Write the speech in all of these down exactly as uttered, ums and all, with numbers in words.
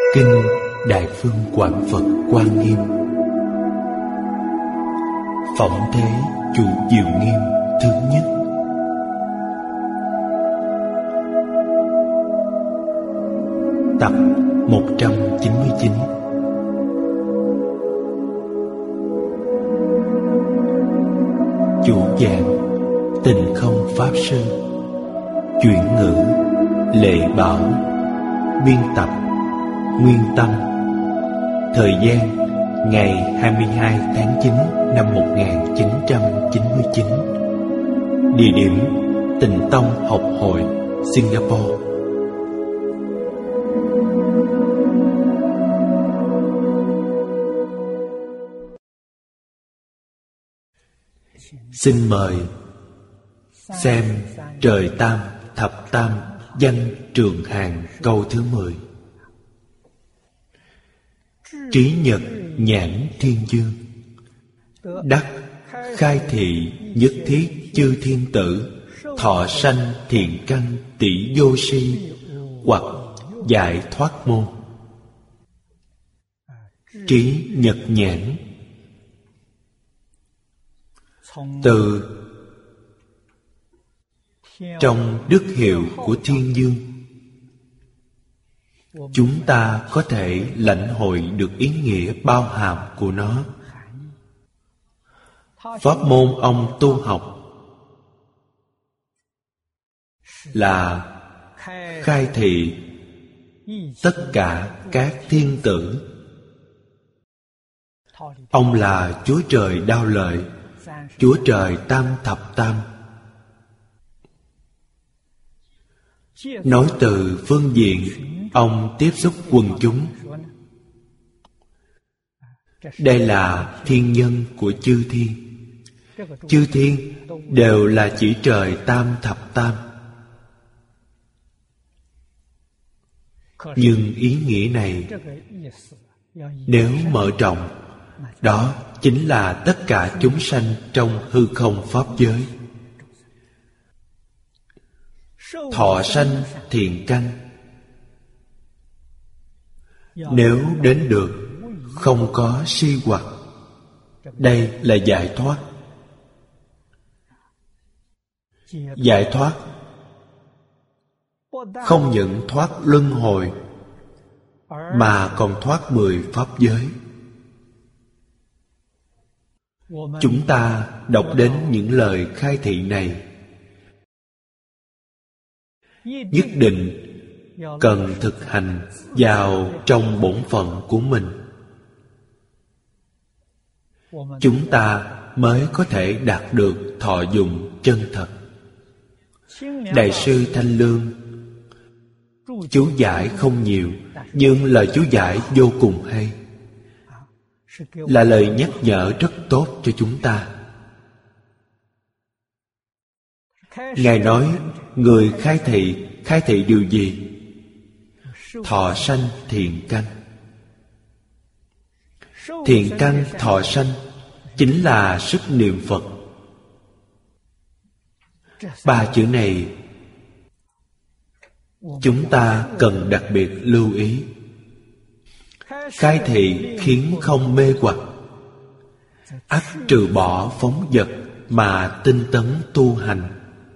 Kinh Đại Phương Quảng Phật Quan Nghiêm. Phỏng thế Chủ Diệu Nghiêm thứ nhất. Tập một trăm chín mươi chín. Chủ giảng Tịnh Không Pháp Sư. Chuyển ngữ Lệ Bảo. Biên tập Nguyên Tâm. Thời gian ngày hai mươi hai tháng chín năm một nghìn chín trăm chín mươi chín. Địa điểm Tịnh Tông Học Hội, Singapore. Xin mời xem Trời Tam Thập Tam Văn Trường Hàng câu thứ mười. Trí Nhật Nhãn Thiên Dương, đắc khai thị nhất thiết chư thiên tử, thọ sanh thiện căn tỷ vô si, hoặc giải thoát môn. Trí Nhật Nhãn từ trong đức hiệu của thiên dương, chúng ta có thể lãnh hội được ý nghĩa bao hàm của nó. Pháp môn ông tu học là khai thị tất cả các thiên tử. Ông là Chúa Trời Đao Lợi, Chúa Trời Tam Thập Tam. Nói từ phương diện ông tiếp xúc quần chúng. Đây là thiên nhân của chư thiên. Chư thiên đều là chỉ trời Tam Thập Tam. Nhưng ý nghĩa này nếu mở rộng, đó chính là tất cả chúng sanh trong hư không pháp giới. Thọ sanh thiện căn, nếu đến được không có si hoặc, đây là giải thoát. Giải thoát không những thoát luân hồi, mà còn thoát mười pháp giới. Chúng ta đọc đến những lời khai thị này, nhất định cần thực hành vào trong bổn phận của mình. Chúng ta mới có thể đạt được thọ dụng chân thật. Đại sư Thanh Lương chú giải không nhiều, nhưng lời chú giải vô cùng hay, là lời nhắc nhở rất tốt cho chúng ta. Ngài nói người khai thị, khai thị điều gì? Thọ sanh thiện căn. Thiện căn thọ sanh chính là sức niệm Phật. Ba chữ này chúng ta cần đặc biệt lưu ý. Khai thị khiến không mê hoặc, ắt trừ bỏ phóng dật mà tinh tấn tu hành.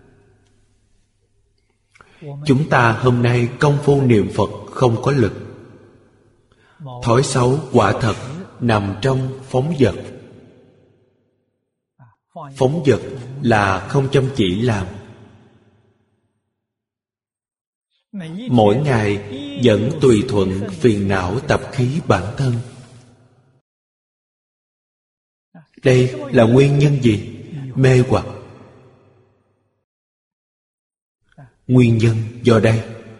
Chúng ta hôm nay công phu niệm Phật không có lực. Thói xấu quả thật nằm trong phóng dật. Phóng dật là không chăm chỉ làm. Mỗi ngày vẫn tùy thuận phiền não tập khí bản thân. Đây là nguyên nhân gì? Mê hoặc. Nguyên nhân do đây.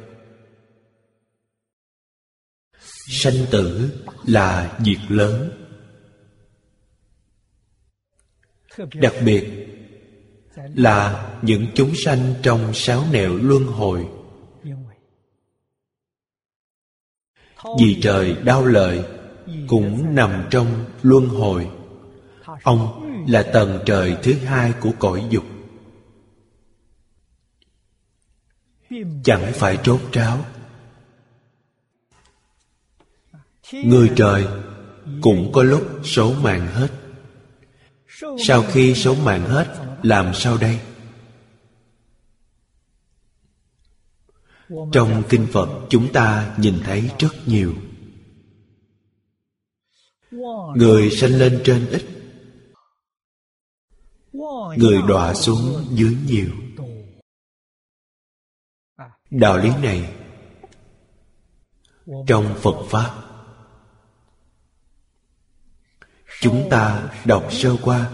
Sanh tử là việc lớn. Đặc biệt là những chúng sanh trong sáu nẻo luân hồi. Vì Trời Đao Lợi cũng nằm trong luân hồi. Ông là tầng trời thứ hai của cõi dục. Chẳng phải trốt tráo. Người trời cũng có lúc số mạng hết. Sau khi số mạng hết, làm sao đây? Trong kinh Phật chúng ta nhìn thấy rất nhiều. Người sanh lên trên ít, người đọa xuống dưới nhiều. Đạo lý này trong Phật Pháp chúng ta đọc sơ qua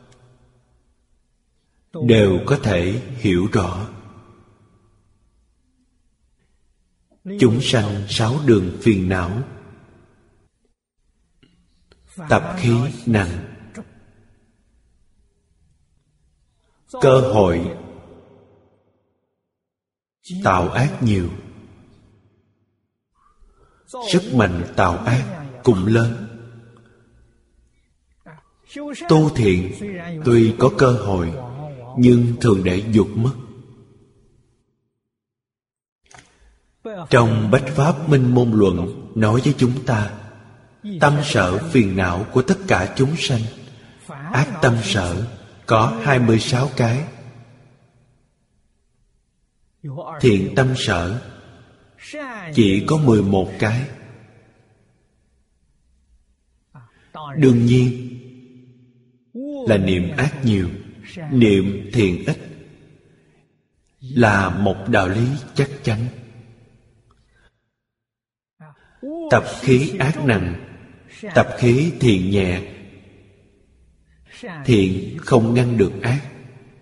đều có thể hiểu rõ. Chúng sanh sáu đường phiền não, tập khí nặng, cơ hội tạo ác nhiều, sức mạnh tạo ác cũng lớn. Tu thiện tuy có cơ hội, nhưng thường để vụt mất. Trong Bách Pháp Minh Môn Luận nói với chúng ta, tâm sở phiền não của tất cả chúng sanh, ác tâm sở có hai mươi sáu cái, thiện tâm sở chỉ có mười một cái. Đương nhiên là niệm ác nhiều, niệm thiện ít là một đạo lý chắc chắn. Tập khí ác nặng, tập khí thiện nhẹ. Thiện không ngăn được ác.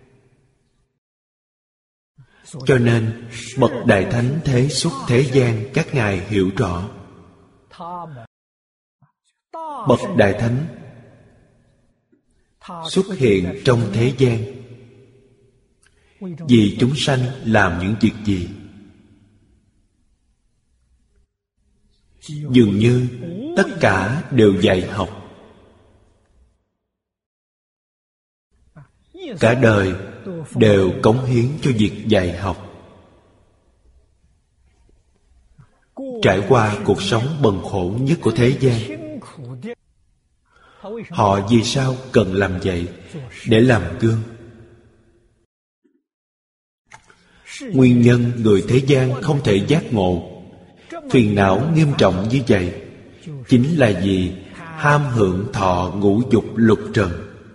Cho nên bậc Đại Thánh thế xuất thế gian, các ngài hiểu rõ. Bậc Đại Thánh xuất hiện trong thế gian vì chúng sanh làm những việc gì? Dường như tất cả đều dạy học. Cả đời đều cống hiến cho việc dạy học. Trải qua cuộc sống bần khổ nhất của thế gian, họ vì sao cần làm vậy? Để làm gương. Nguyên nhân người thế gian không thể giác ngộ, phiền não nghiêm trọng như vậy, chính là vì ham hưởng thọ ngũ dục lục trần,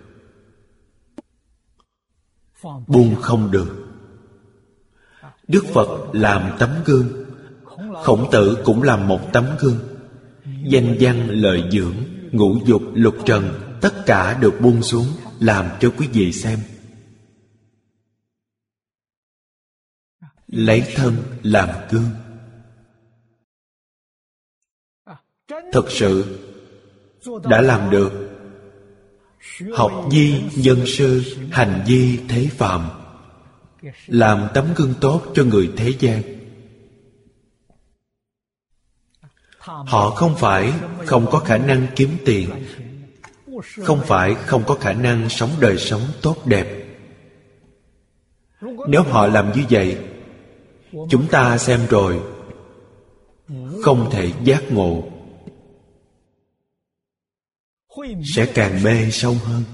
buông không được. Đức Phật làm tấm gương, Khổng Tử cũng làm một tấm gương. Danh văn lợi dưỡng, ngũ dục lục trần, tất cả được buông xuống, làm cho quý vị xem. Lấy thân làm gương. Thực sự đã làm được. Học nhi nhân sư, hành vi thế phạm, làm tấm gương tốt cho người thế gian. Họ không phải không có khả năng kiếm tiền, không phải không có khả năng sống đời sống tốt đẹp. Nếu họ làm như vậy, chúng ta xem rồi không thể giác ngộ, sẽ càng mê sâu hơn,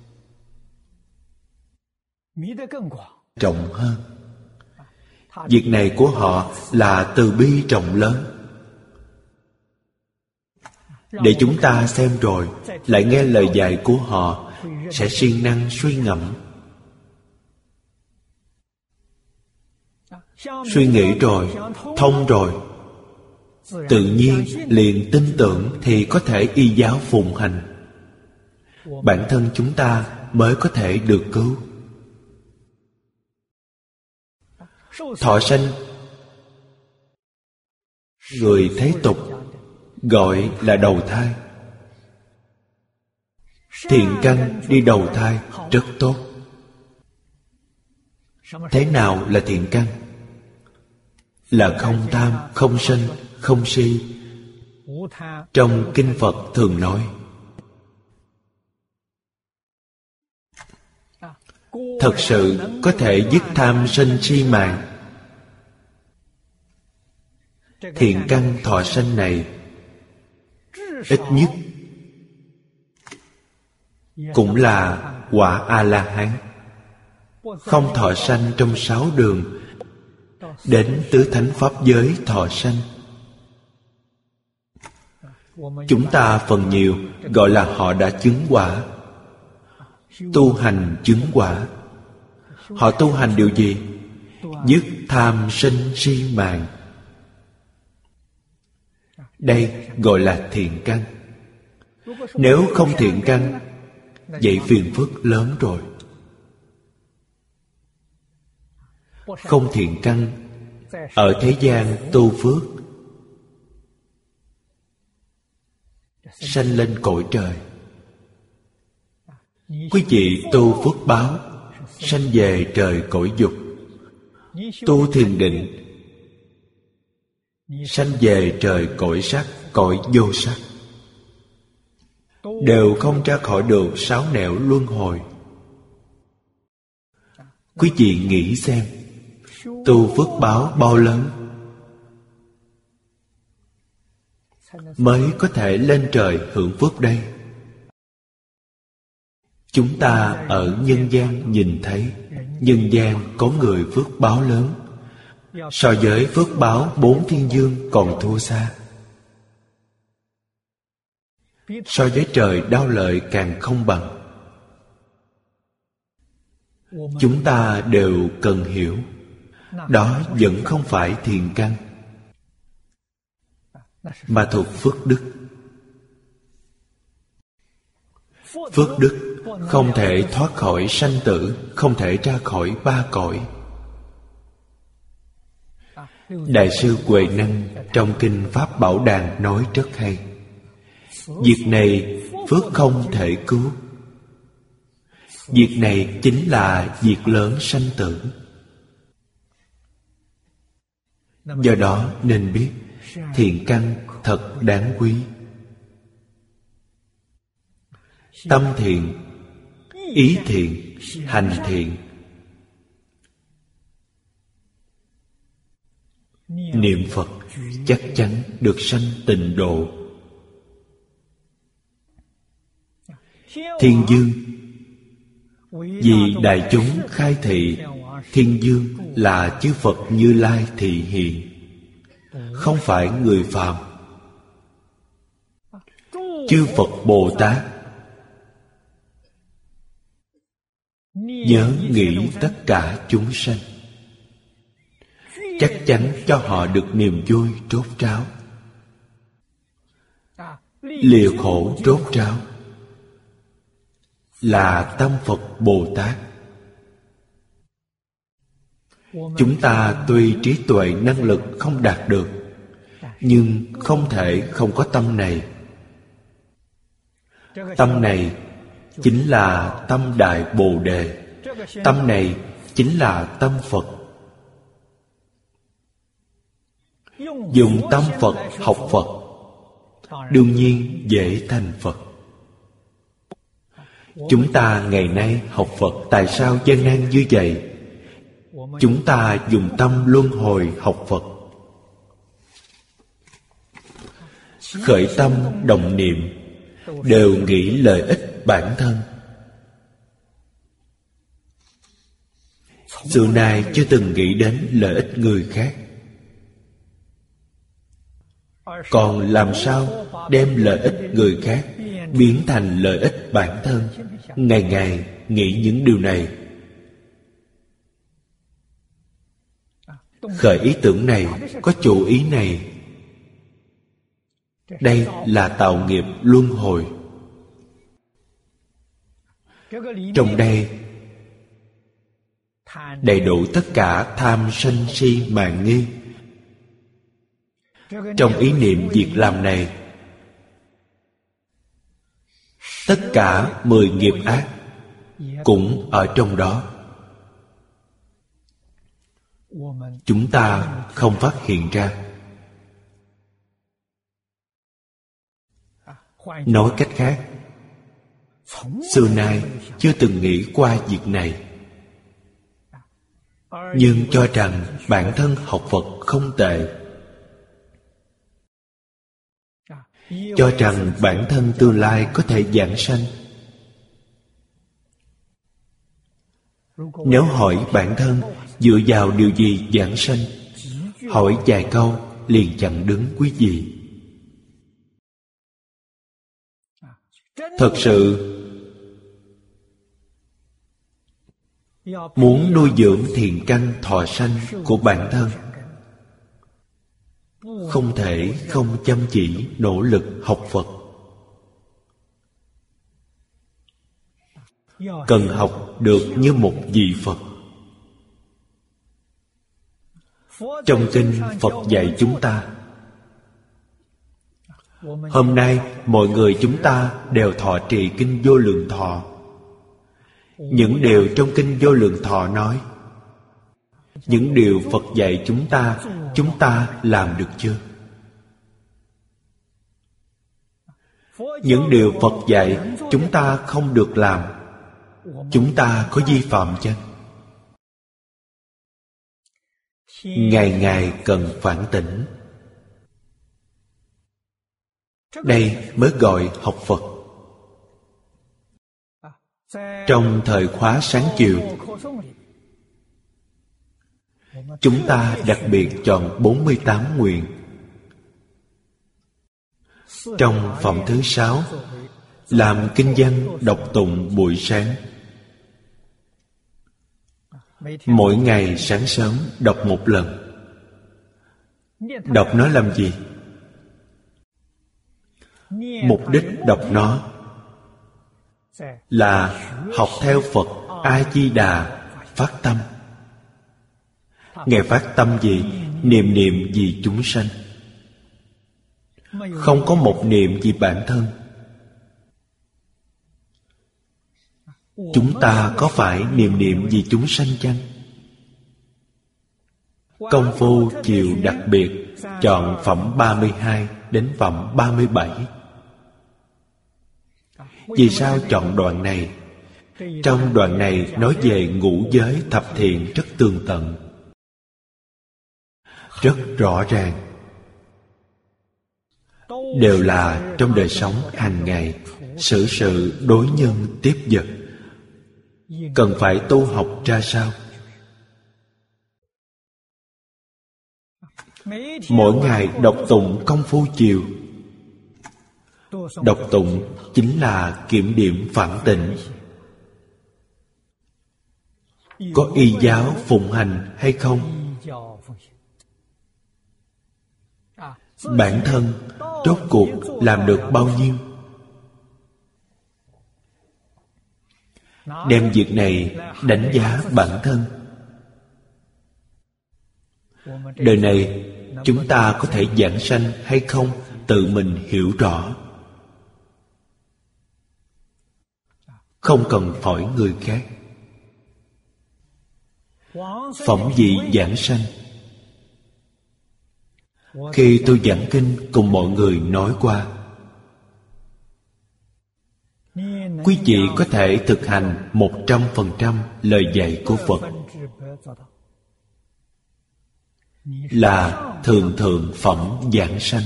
trọng hơn. Việc này của họ là từ bi trọng lớn. Để chúng ta xem rồi lại nghe lời dạy của họ, sẽ siêng năng suy ngẫm. Suy nghĩ rồi, thông rồi, tự nhiên liền tin tưởng thì có thể y giáo phụng hành. Bản thân chúng ta mới có thể được cứu. Thọ sanh người thế tục gọi là đầu thai. Thiện căn đi đầu thai rất tốt. Thế nào là thiện căn? Là không tham, không sân, không si. Trong kinh Phật thường nói, thật sự có thể dứt tham sân si mạng. Thiện căn thọ sanh này ít nhất cũng là quả A-la-hán, không thọ sanh trong sáu đường, đến tứ thánh pháp giới thọ sanh. Chúng ta phần nhiều gọi là họ đã chứng quả, tu hành chứng quả. Họ tu hành điều gì? Dứt tham sân si màng. Đây gọi là thiện căn. Nếu không thiện căn, vậy phiền phức lớn rồi. Không thiện căn, ở thế gian tu phước, sanh lên cõi trời. Quý vị tu phước báo, sanh về trời cõi dục. Tu thiền định, sanh về trời cõi sắc, cõi vô sắc. Đều không ra khỏi được sáu nẻo luân hồi. Quý vị nghĩ xem, tu phước báo bao lớn mới có thể lên trời hưởng phước đây? Chúng ta ở nhân gian nhìn thấy, nhân gian có người phước báo lớn, so với phước báo bốn thiên dương còn thua xa. So với trời đao lợi càng không bằng. Chúng ta đều cần hiểu, đó vẫn không phải thiện căn, mà thuộc phước đức. Phước đức không thể thoát khỏi sanh tử, không thể ra khỏi ba cõi. Đại sư Huệ Năng trong kinh Pháp Bảo Đàn nói rất hay. Việc này phước không thể cứu. Việc này chính là việc lớn sanh tử. Do đó nên biết thiện căn thật đáng quý. Tâm thiện, ý thiện, hành thiện. Niệm Phật chắc chắn được sanh tịnh độ. Thiên dương, vì đại chúng khai thị, thiên dương là chư Phật Như Lai thị hiện, không phải người phàm. Chư Phật Bồ Tát nhớ nghĩ tất cả chúng sanh, chắc chắn cho họ được niềm vui rốt ráo. Lìa khổ rốt ráo là tâm Phật Bồ Tát. Chúng ta tuy trí tuệ năng lực không đạt được, nhưng không thể không có tâm này. Tâm này chính là tâm Đại Bồ Đề. Tâm này chính là tâm Phật. Dùng tâm Phật học Phật, đương nhiên dễ thành Phật. Chúng ta ngày nay học Phật tại sao gian nan như vậy? Chúng ta dùng tâm luân hồi học Phật. Khởi tâm động niệm đều nghĩ lợi ích bản thân. Xưa nay chưa từng nghĩ đến lợi ích người khác. Còn làm sao đem lợi ích người khác biến thành lợi ích bản thân? Ngày ngày nghĩ những điều này. Khởi ý tưởng này, có chủ ý này. Đây là tạo nghiệp luân hồi. Trong đây đầy đủ tất cả tham sân si mạn nghi. Trong ý niệm việc làm này, tất cả mười nghiệp ác cũng ở trong đó. Chúng ta không phát hiện ra. Nói cách khác, xưa nay chưa từng nghĩ qua việc này, nhưng cho rằng bản thân học Phật không tệ. cho rằng bản thân tương lai có thể giảng sanh. Nếu hỏi bản thân dựa vào điều gì giảng sanh, hỏi vài câu liền chặn đứng quý vị. Thật sự muốn nuôi dưỡng thiện căn thọ sanh của bản thân, không thể không chăm chỉ nỗ lực học Phật. Cần học được như một vị Phật. Trong kinh Phật dạy chúng ta, hôm nay mọi người chúng ta đều thọ trì kinh Vô Lượng Thọ. Những điều trong kinh Vô Lượng Thọ nói, những điều Phật dạy chúng ta, chúng ta làm được chưa? Những điều Phật dạy chúng ta không được làm, chúng ta có vi phạm chăng? Ngày ngày cần phản tỉnh. Đây mới gọi học Phật. Trong thời khóa sáng chiều, chúng ta đặc biệt chọn bốn mươi tám nguyện. Trong phẩm thứ sáu, làm kinh văn đọc tụng buổi sáng. Mỗi ngày sáng sớm đọc một lần. Đọc nó làm gì? Mục đích đọc nó là học theo Phật A-di-đà phát tâm. Ngài phát tâm gì? Niệm niệm vì chúng sanh. Không có một niệm vì bản thân. Chúng ta có phải niệm niệm vì chúng sanh chăng? Công phu chiều đặc biệt chọn phẩm ba mươi hai đến phẩm ba mươi bảy. Vì sao chọn đoạn này? Trong đoạn này nói về ngũ giới thập thiện rất tường tận, rất rõ ràng, đều là trong đời sống hàng ngày, xử sự đối nhân tiếp vật, cần phải tu học ra sao. Mỗi ngày đọc tụng công phu chiều. Đọc tụng chính là kiểm điểm phản tỉnh. Có y giáo phụng hành hay không? Bản thân rốt cuộc làm được bao nhiêu? Đem việc này đánh giá bản thân. Đời này chúng ta có thể giảng sanh hay không, tự mình hiểu rõ. Không cần hỏi người khác. Phẩm vị giảng sanh. Khi tôi giảng kinh cùng mọi người nói qua, quý vị có thể thực hành một trăm phần trăm lời dạy của Phật, là thường thượng phẩm giảng sanh.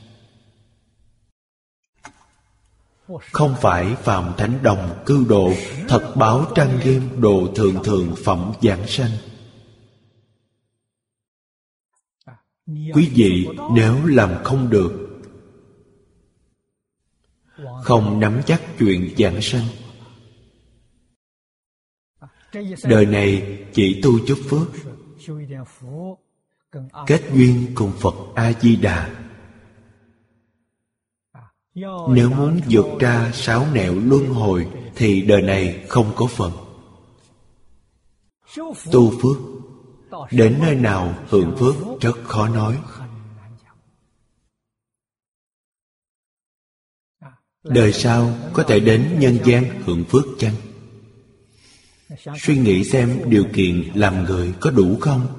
Không phải Phạm Thánh Đồng cư độ, thật báo trang nghiêm độ thượng thượng phẩm giảng sanh. Quý vị nếu làm không được, không nắm chắc chuyện giảng sanh, đời này chỉ tu chút phước, kết duyên cùng Phật A-di-đà. Nếu muốn vượt ra sáu nẻo luân hồi thì đời này không có phần. Tu phước đến nơi nào hưởng phước rất khó nói. Đời sau có thể đến nhân gian hưởng phước chăng? Suy nghĩ xem điều kiện làm người có đủ không?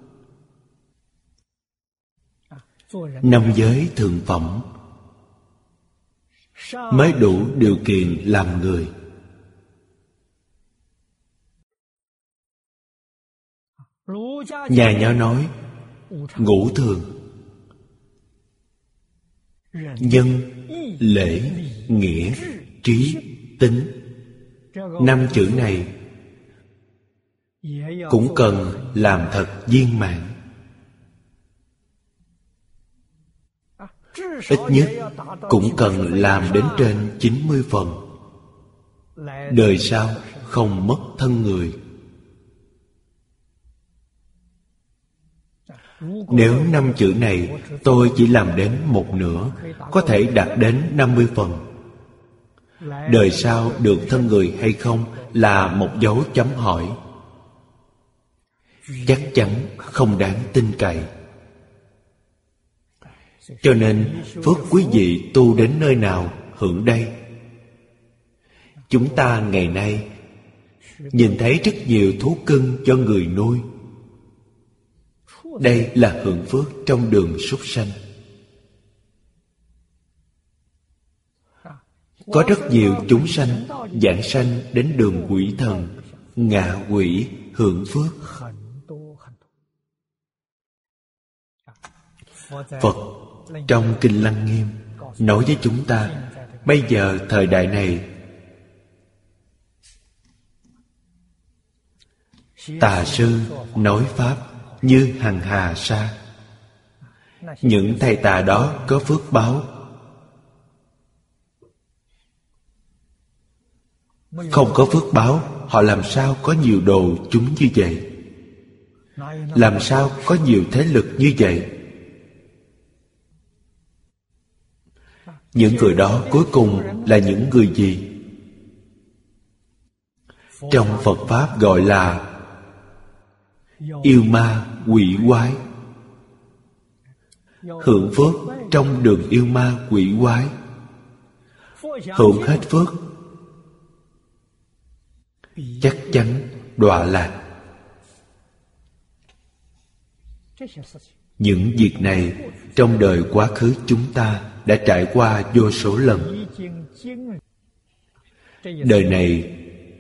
Năm giới thượng phẩm mới đủ điều kiện làm người. Nhà Nho nói ngũ thường nhân, lễ, nghĩa, trí, tính. Năm chữ này cũng cần làm thật viên mãn. Ít nhất cũng cần làm đến trên chín mươi phần. Đời sau không mất thân người. Nếu năm chữ này tôi chỉ làm đến một nửa, có thể đạt đến năm mươi phần. Đời sau được thân người hay không là một dấu chấm hỏi. Chắc chắn không đáng tin cậy. Cho nên phước quý vị tu đến nơi nào hưởng đây. Chúng ta ngày nay nhìn thấy rất nhiều thú cưng cho người nuôi. Đây là hưởng phước trong đường súc sanh. Có rất nhiều chúng sanh giảng sanh đến đường quỷ thần, ngạ quỷ hưởng phước. Phật trong Kinh Lăng Nghiêm nói với chúng ta, bây giờ thời đại này tà sư nói pháp như hằng hà sa. Những thầy tà đó có phước báo. Không có phước báo, họ làm sao có nhiều đồ chúng như vậy? Làm sao có nhiều thế lực như vậy? Những người đó cuối cùng là những người gì? Trong Phật Pháp gọi là yêu ma quỷ quái. Hưởng phước trong đường yêu ma quỷ quái. Hưởng hết phước, chắc chắn đọa lạc. Những việc này trong đời quá khứ chúng ta đã trải qua vô số lần. Đời này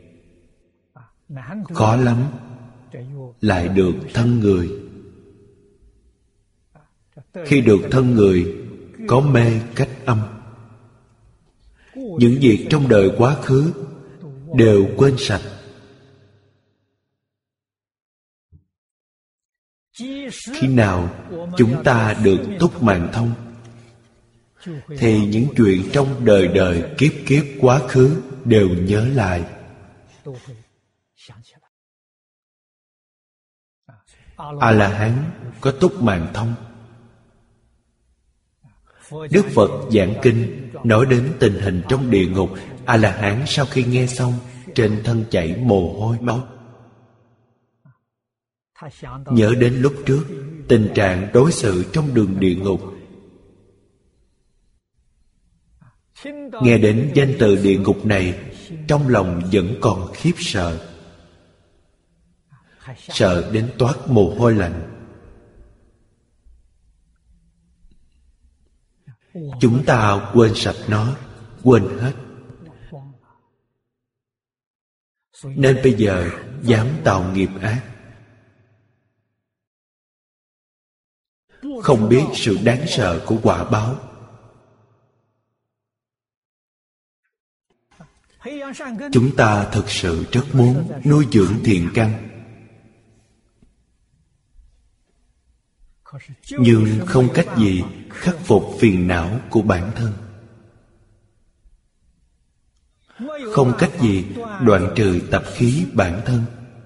khó lắm lại được thân người. Khi được thân người, có mê cách âm. Những việc trong đời quá khứ đều quên sạch. Khi nào chúng ta được túc mạng thông, thì những chuyện trong đời đời kiếp kiếp quá khứ đều nhớ lại. A-la-hán có túc mạng thông. Đức Phật giảng kinh nói đến tình hình trong địa ngục. A-la-hán sau khi nghe xong, trên thân chảy mồ hôi máu. Nhớ đến lúc trước tình trạng đối xử trong đường địa ngục. Nghe đến danh từ địa ngục này, trong lòng vẫn còn khiếp sợ. Sợ đến toát mồ hôi lạnh. Chúng ta quên sạch nó, quên hết. Nên bây giờ dám tạo nghiệp ác. Không biết sự đáng sợ của quả báo. Chúng ta thực sự rất muốn nuôi dưỡng thiện căn, nhưng không cách gì khắc phục phiền não của bản thân. Không cách gì đoạn trừ tập khí bản thân.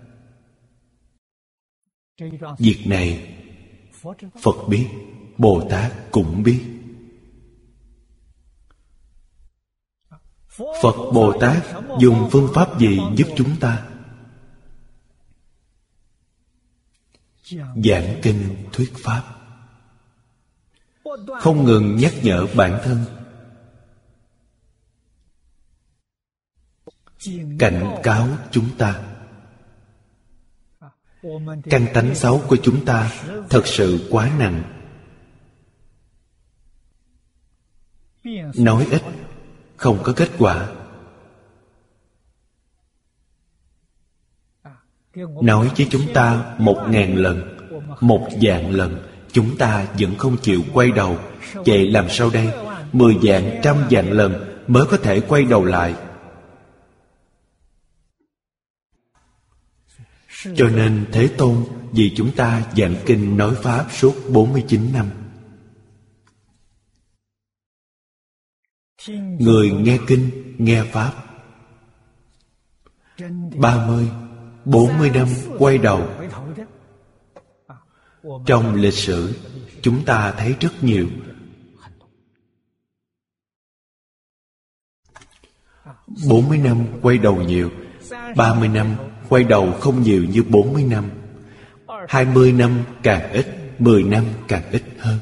Việc này Phật biết, Bồ Tát cũng biết. Phật Bồ Tát dùng phương pháp gì giúp chúng ta? Giảng kinh thuyết pháp, không ngừng nhắc nhở bản thân, cảnh cáo chúng ta. Căn tánh xấu của chúng ta thật sự quá nặng. Nói ít không có kết quả, nói với chúng ta một ngàn lần, một vạn lần, chúng ta vẫn không chịu quay đầu. Vậy làm sao đây? mười vạn, trăm vạn lần mới có thể quay đầu lại. Cho nên Thế Tôn vì chúng ta giảng kinh nói Pháp suốt bốn mươi chín năm. Người nghe kinh, nghe Pháp ba mươi, bốn mươi năm quay đầu. Trong lịch sử chúng ta thấy rất nhiều. Bốn mươi năm quay đầu nhiều, ba mươi năm quay đầu không nhiều như bốn mươi năm, hai mươi năm càng ít, mười năm càng ít hơn.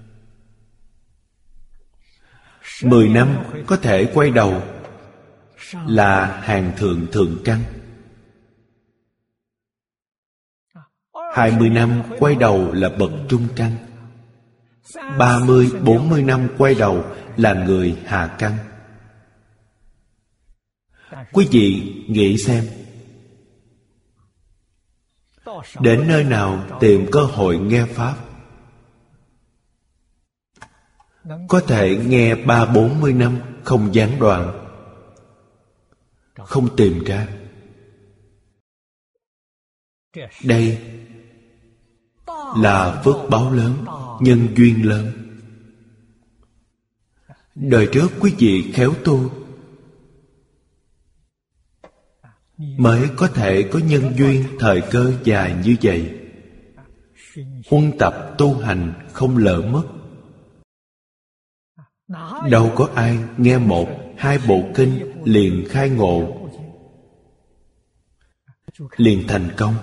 Mười năm có thể quay đầu là hàng thượng thượng căn. Hai mươi năm quay đầu là bậc trung căn. Ba mươi, bốn mươi năm quay đầu là người hạ căn. Quý vị nghĩ xem, đến nơi nào tìm cơ hội nghe Pháp, có thể nghe ba bốn mươi năm không gián đoạn, không tìm ra. Đây là phước báo lớn, nhân duyên lớn. Đời trước quý vị khéo tu, mới có thể có nhân duyên thời cơ dài như vậy. Huân tập tu hành không lỡ mất. Đâu có ai nghe một, hai bộ kinh liền khai ngộ, liền thành công.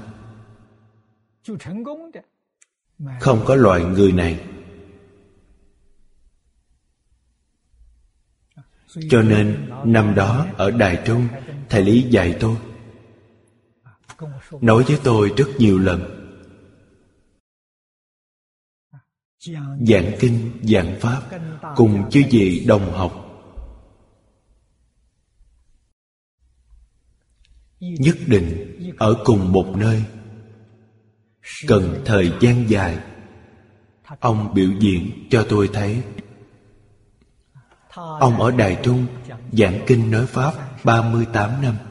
Không có loại người này. Cho nên năm đó ở Đài Trung, Thầy Lý dạy tôi, nói với tôi rất nhiều lần, giảng kinh, giảng Pháp cùng chư vị đồng học, nhất định ở cùng một nơi, cần thời gian dài. Ông biểu diễn cho tôi thấy. Ông ở Đài Trung giảng kinh nói Pháp ba mươi tám năm.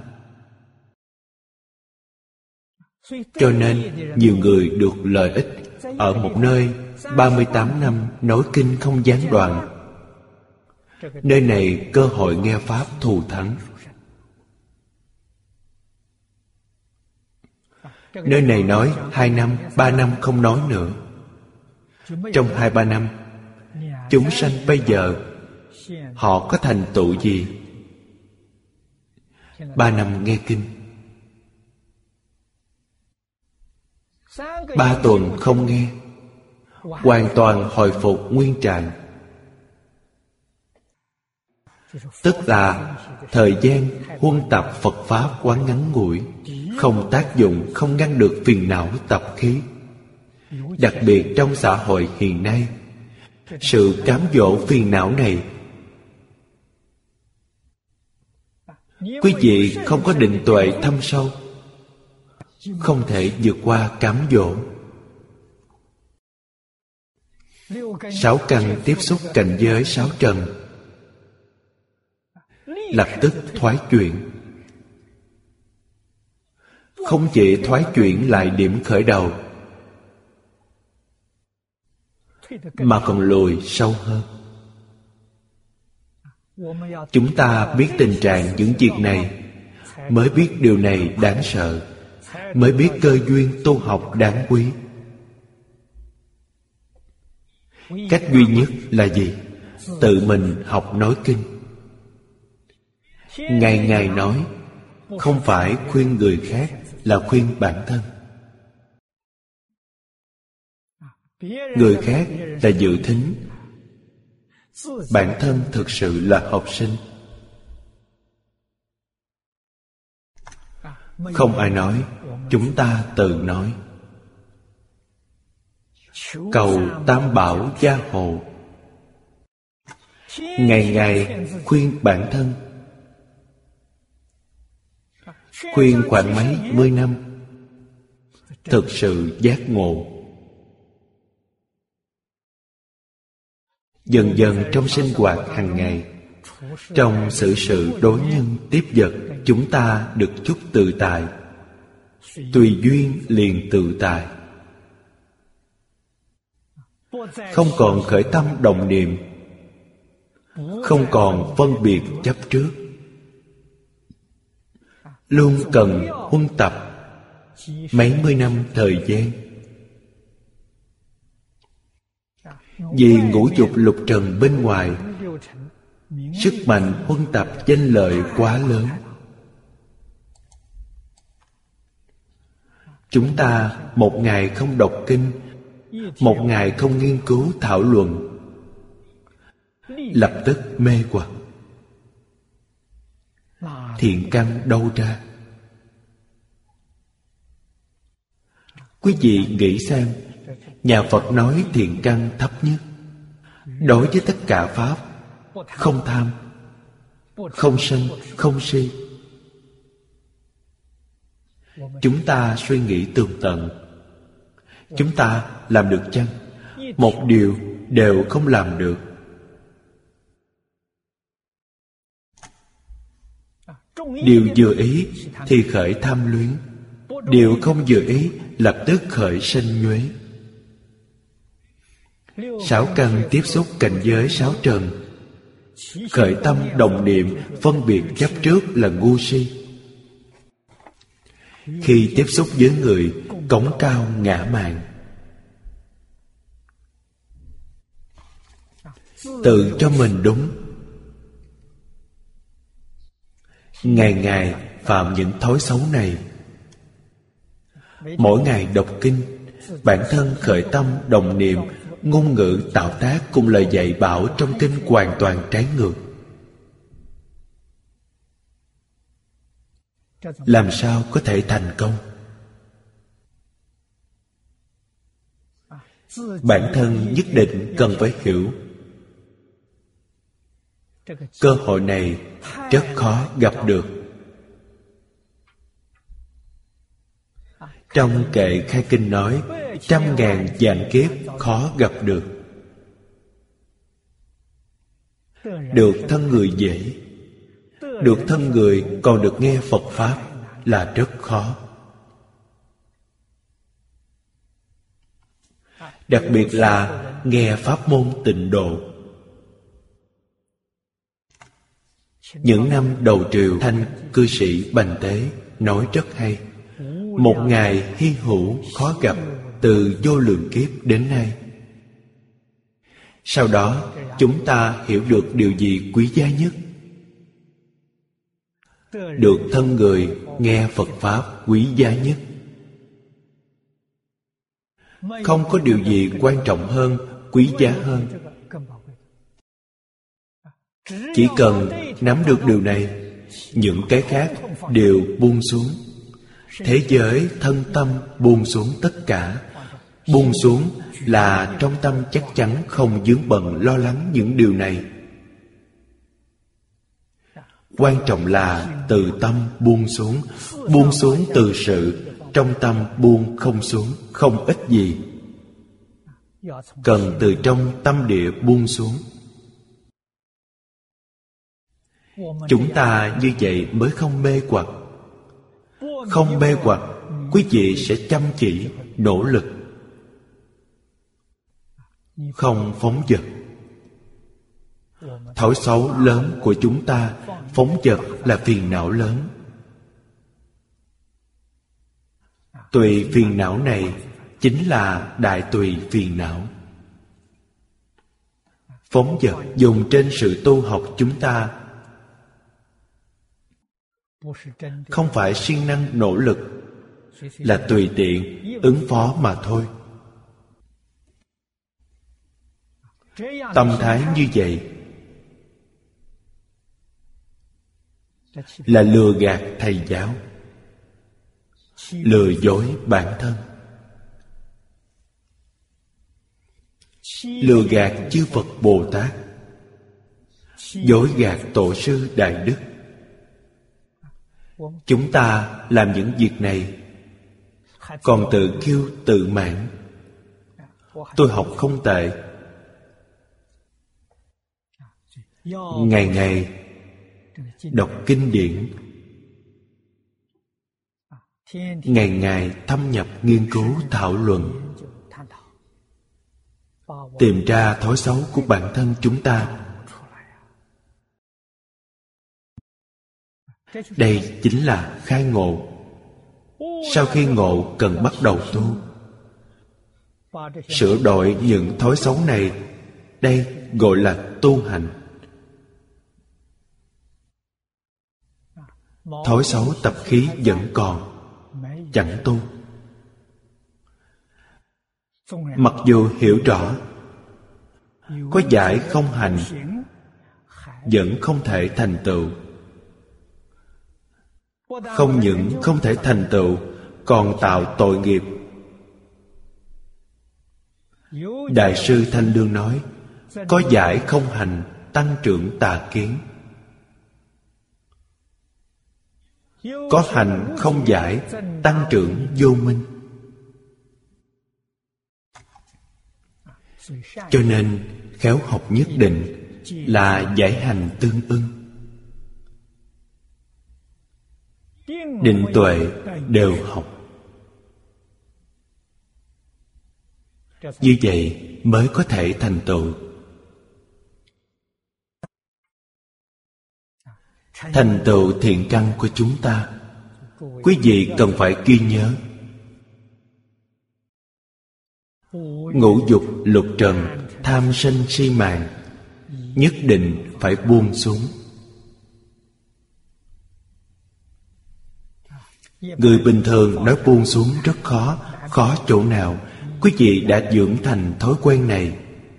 Cho nên nhiều người được lợi ích ở một nơi ba mươi tám năm nói kinh không gián đoạn. Nơi này cơ hội nghe Pháp thù thắng. Nơi này nói hai năm, ba năm không nói nữa. Trong hai ba năm, chúng sanh bây giờ họ có thành tựu gì? Ba năm nghe kinh, ba tuần không nghe, hoàn toàn hồi phục nguyên trạng. Tức là thời gian huân tập Phật Pháp quá ngắn ngủi, không tác dụng, không ngăn được phiền não tập khí. Đặc biệt trong xã hội hiện nay, sự cám dỗ phiền não này, quý vị không có định tuệ thâm sâu, không thể vượt qua cám dỗ. Sáu căn tiếp xúc cảnh giới sáu trần, lập tức thoái chuyển. Không chỉ thoái chuyển lại điểm khởi đầu, mà còn lùi sâu hơn. Chúng ta biết tình trạng những việc này, mới biết điều này đáng sợ, mới biết cơ duyên tu học đáng quý. Cách duy nhất là gì? Tự mình học nói kinh. Ngày ngày nói, không phải khuyên người khác, là khuyên bản thân. Người khác là dự thính, bản thân thực sự là học sinh. Không ai nói, chúng ta tự nói. Cầu Tam Bảo gia hộ, ngày ngày khuyên bản thân. Khuyên khoảng mấy mươi năm, thực sự giác ngộ. Dần dần trong sinh hoạt hàng ngày, trong xử sự đối nhân tiếp vật, chúng ta được chút tự tại. Tùy duyên liền tự tại. Không còn khởi tâm động niệm, không còn phân biệt chấp trước. Luôn cần huân tập mấy mươi năm thời gian. Vì ngũ dục lục trần bên ngoài, sức mạnh huân tập danh lợi quá lớn. Chúng ta một ngày không đọc kinh, một ngày không nghiên cứu thảo luận, lập tức mê hoặc. Thiện căn đâu ra? Quý vị nghĩ xem, nhà Phật nói thiện căn thấp nhất. Đối với tất cả pháp, không tham, không sân, không si. Chúng ta suy nghĩ tường tận, chúng ta làm được chăng? Một điều đều không làm được. Điều vừa ý thì khởi tham luyến, điều không vừa ý lập tức khởi sân nhuế. Sáu căn tiếp xúc cảnh giới sáu trần, khởi tâm đồng niệm phân biệt chấp trước là ngu si. Khi tiếp xúc với người cống cao ngã mạn, tự cho mình đúng, ngày ngày phạm những thói xấu này. Mỗi ngày đọc kinh, bản thân khởi tâm đồng niệm, ngôn ngữ tạo tác cùng lời dạy bảo trong kinh hoàn toàn trái ngược. Làm sao có thể thành công? Bản thân nhất định cần phải hiểu. Cơ hội này rất khó gặp được. Trong kệ khai kinh nói, trăm ngàn vạn kiếp khó gặp được. Được thân người dễ, được thân người còn được nghe Phật Pháp là rất khó. Đặc biệt là nghe pháp môn tịnh độ. Những năm đầu triều Thanh cư sĩ Bành Tế nói rất hay. Một ngày hy hữu khó gặp từ vô lượng kiếp đến nay. Sau đó chúng ta hiểu được điều gì quý giá nhất? Được thân người nghe Phật Pháp quý giá nhất. Không có điều gì quan trọng hơn, quý giá hơn. Chỉ cần nắm được điều này, những cái khác đều buông xuống. Thế giới thân tâm buông xuống tất cả. Buông xuống là trong tâm chắc chắn không vướng bận lo lắng những điều này. Quan trọng là từ tâm buông xuống. Buông xuống từ sự, trong tâm buông không xuống, không ít gì. Cần từ trong tâm địa buông xuống. Chúng ta như vậy mới không mê hoặc. Không mê hoặc, quý vị sẽ chăm chỉ, nỗ lực. Không phóng dật. Thói xấu lớn của chúng ta, phóng dật là phiền não lớn. Tùy phiền não này chính là đại tùy phiền não. Phóng dật dùng trên sự tu học chúng ta, không phải siêng năng nỗ lực, là tùy tiện ứng phó mà thôi. Tâm thái như vậy là lừa gạt thầy giáo, lừa dối bản thân, lừa gạt chư Phật Bồ Tát, dối gạt tổ sư Đại Đức. Chúng ta làm những việc này còn tự kiêu tự mãn. Tôi học không tệ. ngày ngày đọc kinh điển, ngày ngày thâm nhập nghiên cứu thảo luận, tìm ra thói xấu của bản thân chúng ta. Đây chính là khai ngộ. Sau khi ngộ cần bắt đầu tu, sửa đổi những thói xấu này. Đây gọi là tu hành. Thói xấu tập khí vẫn còn, chẳng tu. Mặc dù hiểu rõ, có giải không hành, vẫn không thể thành tựu. Không những không thể thành tựu, còn tạo tội nghiệp. Đại sư Thanh Lương nói, có giải không hành, tăng trưởng tà kiến. Có hành không giải, tăng trưởng vô minh. Cho nên khéo học nhất định là giải hành tương ưng. Định tuệ đều học. Như vậy mới có thể thành tựu. Thành tựu thiện căn của chúng ta, quý vị cần phải ghi nhớ. Ngũ dục lục trần, tham sân si màng, nhất định phải buông xuống. Người bình thường nói buông xuống rất khó. Khó chỗ nào? Quý vị đã dưỡng thành thói quen này.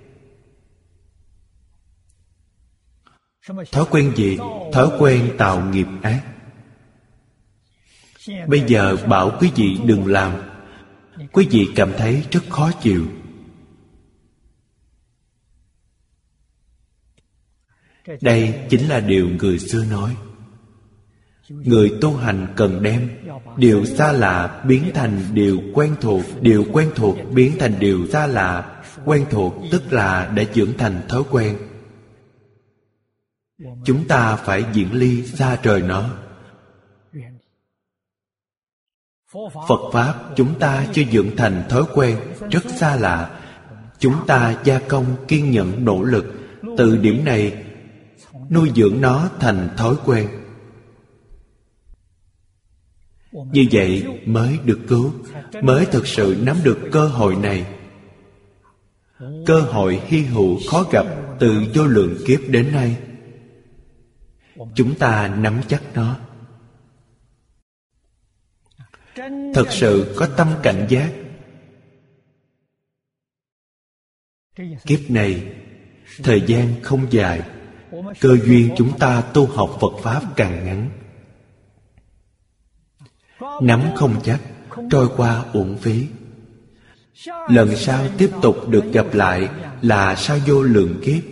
Thói quen gì? Thói quen tạo nghiệp ác. Bây giờ bảo quý vị đừng làm, quý vị cảm thấy rất khó chịu. Đây chính là điều người xưa nói. Người tu hành cần đem điều xa lạ biến thành điều quen thuộc, điều quen thuộc biến thành điều xa lạ. Quen thuộc tức là đã dưỡng thành thói quen. Chúng ta phải diễn ly xa rời nó. Phật Pháp chúng ta chưa dưỡng thành thói quen, rất xa lạ. Chúng ta gia công kiên nhẫn nỗ lực, từ điểm này nuôi dưỡng nó thành thói quen. Như vậy mới được cứu, mới thực sự nắm được cơ hội này. Cơ hội hy hữu khó gặp từ vô lượng kiếp đến nay. Chúng ta nắm chắc nó. Thật sự có tâm cảnh giác. Kiếp này thời gian không dài, cơ duyên chúng ta tu học Phật Pháp càng ngắn. Nắm không chắc, trôi qua uổng phí. Lần sau tiếp tục được gặp lại là sau vô lượng kiếp.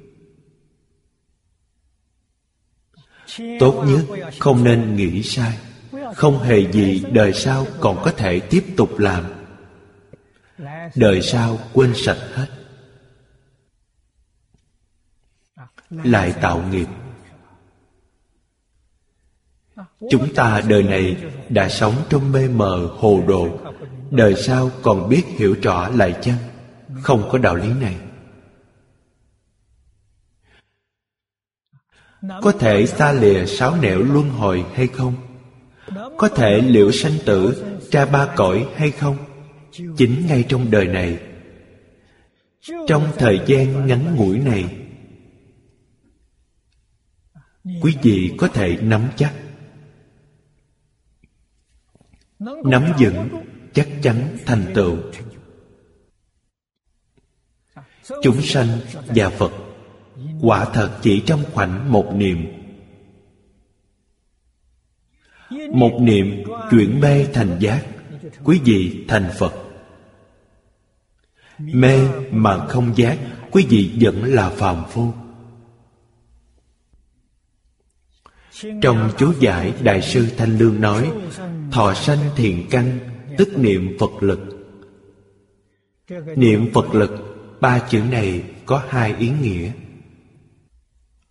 Tốt nhất không nên nghĩ sai. Không hề gì đời sau còn có thể tiếp tục làm. Đời sau quên sạch hết, lại tạo nghiệp. Chúng ta đời này đã sống trong mê mờ hồ đồ, đời sau còn biết hiểu rõ lại chăng? Không có đạo lý này. Có thể xa lìa sáu nẻo luân hồi hay không? Có thể liễu sanh tử, tra ba cõi hay không? Chính ngay trong đời này, trong thời gian ngắn ngủi này, quý vị có thể nắm chắc. Nắm vững, chắc chắn thành tựu. Chúng sanh và Phật quả thật chỉ trong khoảnh một niệm. Một niệm chuyển mê thành giác, quý vị thành Phật. Mê mà không giác, quý vị vẫn là phàm phu. Trong chú giải Đại sư Thanh Lương nói, thọ sanh thiện căn tức niệm Phật lực. Niệm Phật lực, ba chữ này có hai ý nghĩa.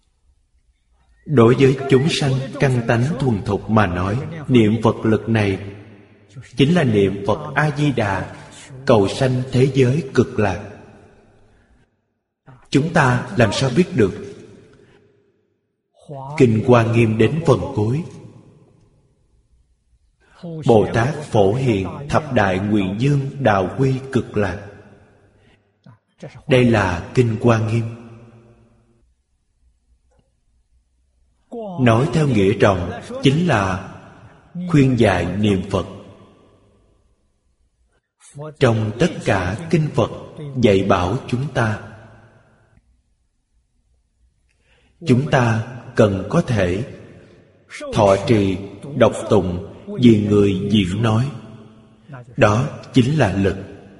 Đối với chúng sanh căn tánh thuần thục mà nói, niệm Phật lực này chính là niệm Phật A-di-đà, cầu sanh thế giới cực lạc. Chúng ta làm sao biết được? Kinh Hoa Nghiêm đến phần cuối, Bồ Tát phổ hiện thập đại nguyện dương đạo quy cực lạc. Đây là Kinh Hoa Nghiêm. Nói theo nghĩa rộng chính là khuyên dạy niệm Phật. Trong tất cả kinh Phật dạy bảo chúng ta, chúng ta cần có thể thọ trì, đọc tụng vì người diễn nói. Đó chính là lực.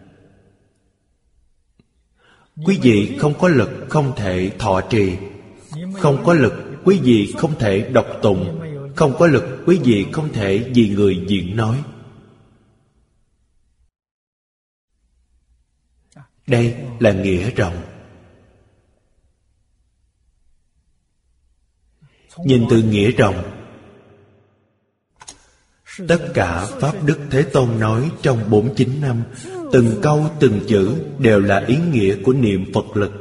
Quý vị không có lực không thể thọ trì, không có lực quý vị không thể đọc tụng, không có lực quý vị không thể vì người diễn nói. Đây là nghĩa rộng. Nhìn từ nghĩa rộng, tất cả Pháp Đức Thế Tôn nói trong bốn mươi chín năm, từng câu từng chữ đều là ý nghĩa của niệm Phật lực.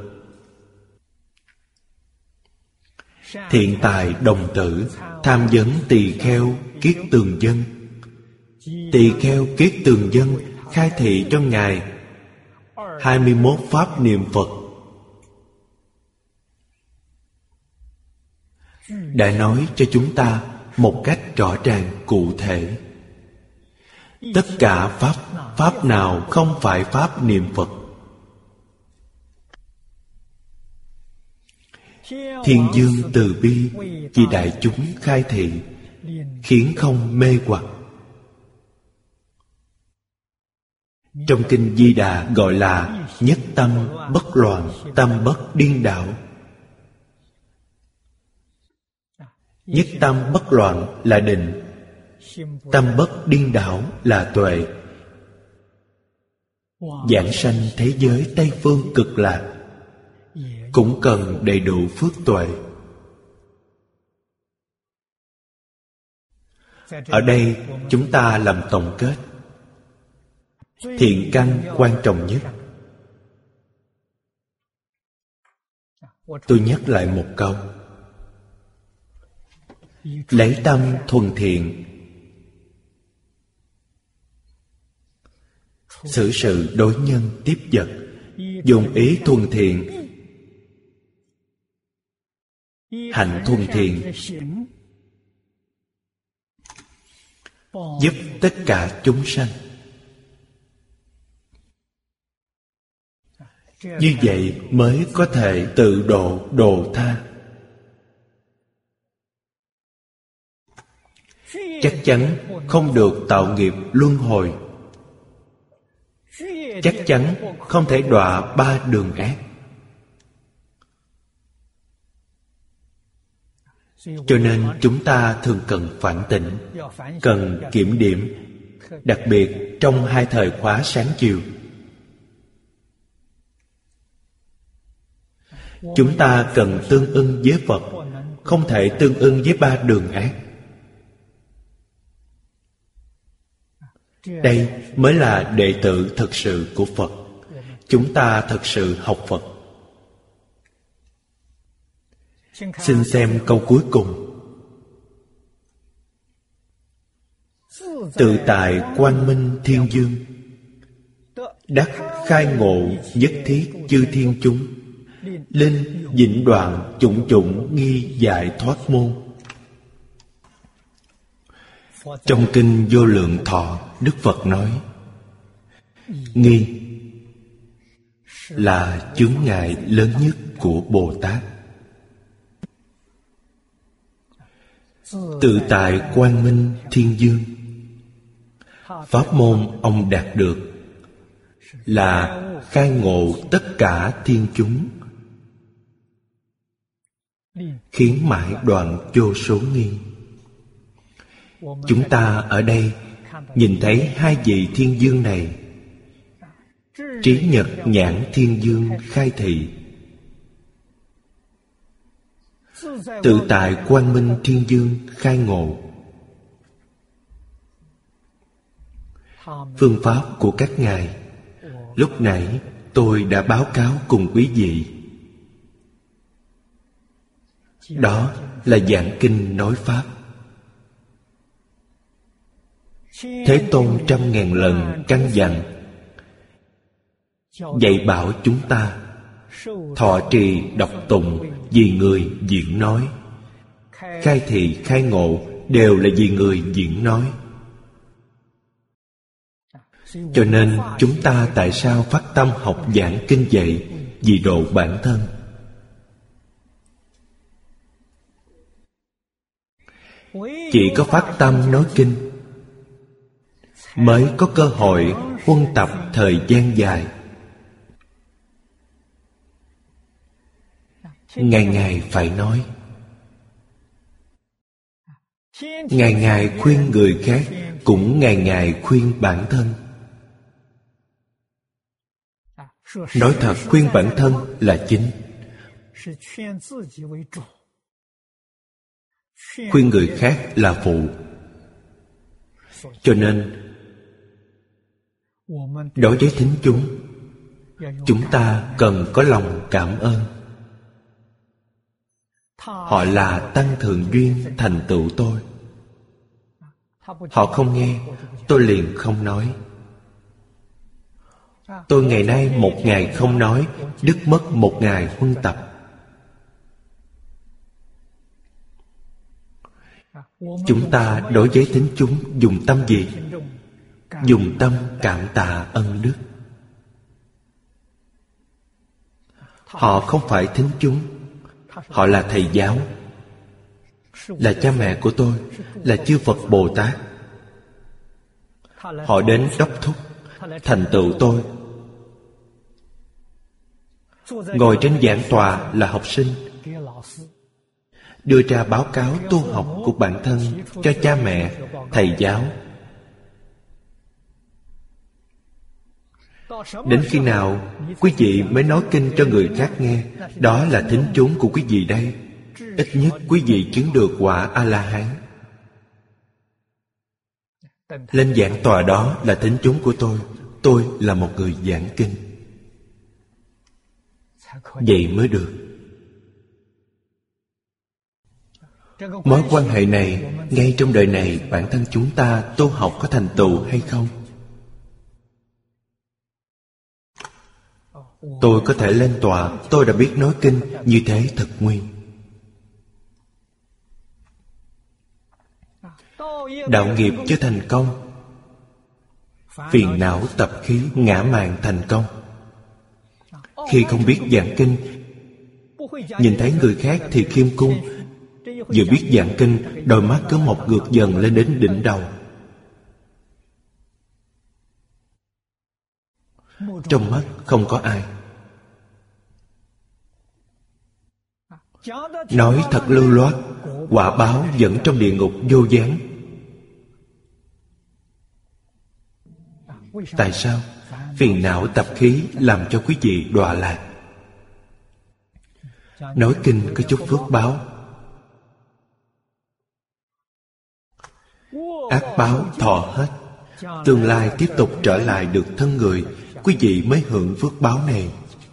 Thiện tài đồng tử, tham vấn tỳ kheo kiết tường dân. Tỳ kheo kiết tường dân khai thị cho Ngài hai mươi mốt pháp niệm Phật. Đã nói cho chúng ta một cách rõ ràng cụ thể. Tất cả pháp, pháp nào không phải pháp niệm Phật. Thiên dương từ bi vì đại chúng khai thị, khiến không mê hoặc. Trong kinh Di Đà gọi là nhất tâm bất loạn, tâm bất điên đảo. Nhất tâm bất loạn là định, tâm bất điên đảo là tuệ. Giảng sanh thế giới Tây Phương cực lạc cũng cần đầy đủ phước tuệ. Ở đây chúng ta làm tổng kết. Thiện căn quan trọng nhất. Tôi nhắc lại một câu. Lấy tâm thuần thiện, xử sự đối nhân tiếp vật, dùng ý thuần thiện, hạnh thuần thiện, giúp tất cả chúng sanh. Như vậy mới có thể tự độ độ tha. Chắc chắn không được tạo nghiệp luân hồi. Chắc chắn không thể đọa ba đường ác. Cho nên chúng ta thường cần phản tỉnh, cần kiểm điểm, đặc biệt trong hai thời khóa sáng chiều. Chúng ta cần tương ưng với Phật, không thể tương ưng với ba đường ác. Đây mới là đệ tử thực sự của Phật. Chúng ta thực sự học Phật. Xin xem câu cuối cùng. Tự tại quang minh thiên dương, đắc khai ngộ nhất thiết chư thiên chúng, linh vĩnh đoạn chủng chủng nghi giải thoát môn. Trong kinh Vô Lượng Thọ, Đức Phật nói, nghi là chướng ngại lớn nhất của Bồ Tát. Tự tại quang minh thiên dương, pháp môn ông đạt được là khai ngộ tất cả thiên chúng, khiến mãi đoạn vô số nghi. Chúng ta ở đây nhìn thấy hai vị thiên dương này. Trí nhật nhãn thiên dương khai thị, tự tại quang minh thiên dương khai ngộ. Phương pháp của các ngài lúc nãy tôi đã báo cáo cùng quý vị. Đó là giảng kinh nói pháp. Thế Tôn trăm ngàn lần căn dặn dạy bảo chúng ta thọ trì đọc tụng vì người diễn nói, khai thị khai ngộ đều là vì người diễn nói. Cho nên chúng ta tại sao phát tâm học giảng kinh dạy? Vì độ bản thân. Chỉ có phát tâm nói kinh mới có cơ hội huân tập thời gian dài. Ngày ngày phải nói, ngày ngày khuyên người khác, cũng ngày ngày khuyên bản thân. Nói thật, khuyên bản thân là chính, khuyên người khác là phụ. Cho nên đối với thính chúng, chúng ta cần có lòng cảm ơn. Họ là tăng thượng duyên thành tựu tôi. Họ không nghe, tôi liền không nói. Tôi ngày nay một ngày không nói, đứt mất một ngày huân tập. Chúng ta đối với thính chúng dùng tâm gì? Dùng tâm cảm tạ ân đức. Họ không phải thính chúng, họ là thầy giáo, là cha mẹ của tôi, là chư Phật Bồ Tát. Họ đến đốc thúc, thành tựu tôi. Ngồi trên giảng tòa là học sinh, đưa ra báo cáo tu học của bản thân cho cha mẹ, thầy giáo. Đến khi nào quý vị mới nói kinh cho người khác nghe? Đó là thính chúng của quý vị đây. Ít nhất quý vị chứng được quả A-la-hán. Lên giảng tòa đó là thính chúng của tôi. Tôi là một người giảng kinh. Vậy mới được. Mối quan hệ này, ngay trong đời này, bản thân chúng ta tu học có thành tựu hay không? Tôi có thể lên tòa, tôi đã biết nói kinh, như thế thật nguy. Đạo nghiệp cho thành công, phiền não tập khí ngã mạn thành công. Khi không biết giảng kinh, nhìn thấy người khác thì khiêm cung, vừa biết giảng kinh, đôi mắt cứ mọc ngược dần lên đến đỉnh đầu. Trong mắt không có ai. Nói thật lưu loát, quả báo vẫn trong địa ngục vô gián. Tại sao? Phiền não tập khí làm cho quý vị đọa lạc. Nói kinh có chút phước báo, ác báo thọ hết. Tương lai tiếp tục trở lại được thân người, quý vị mới hưởng phước báo này.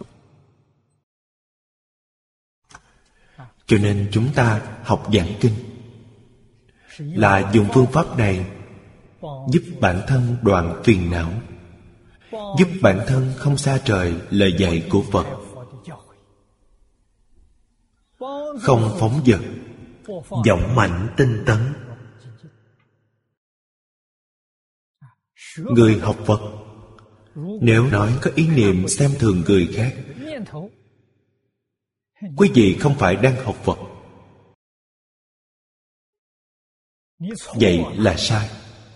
Cho nên chúng ta học giảng kinh là dùng phương pháp này giúp bản thân đoạn phiền não, giúp bản thân không xa rời lời dạy của Phật, không phóng dật, vọng mạnh tinh tấn. Người học Phật nếu nói có ý niệm xem thường người khác, quý vị không phải đang học Phật. Vậy là sai.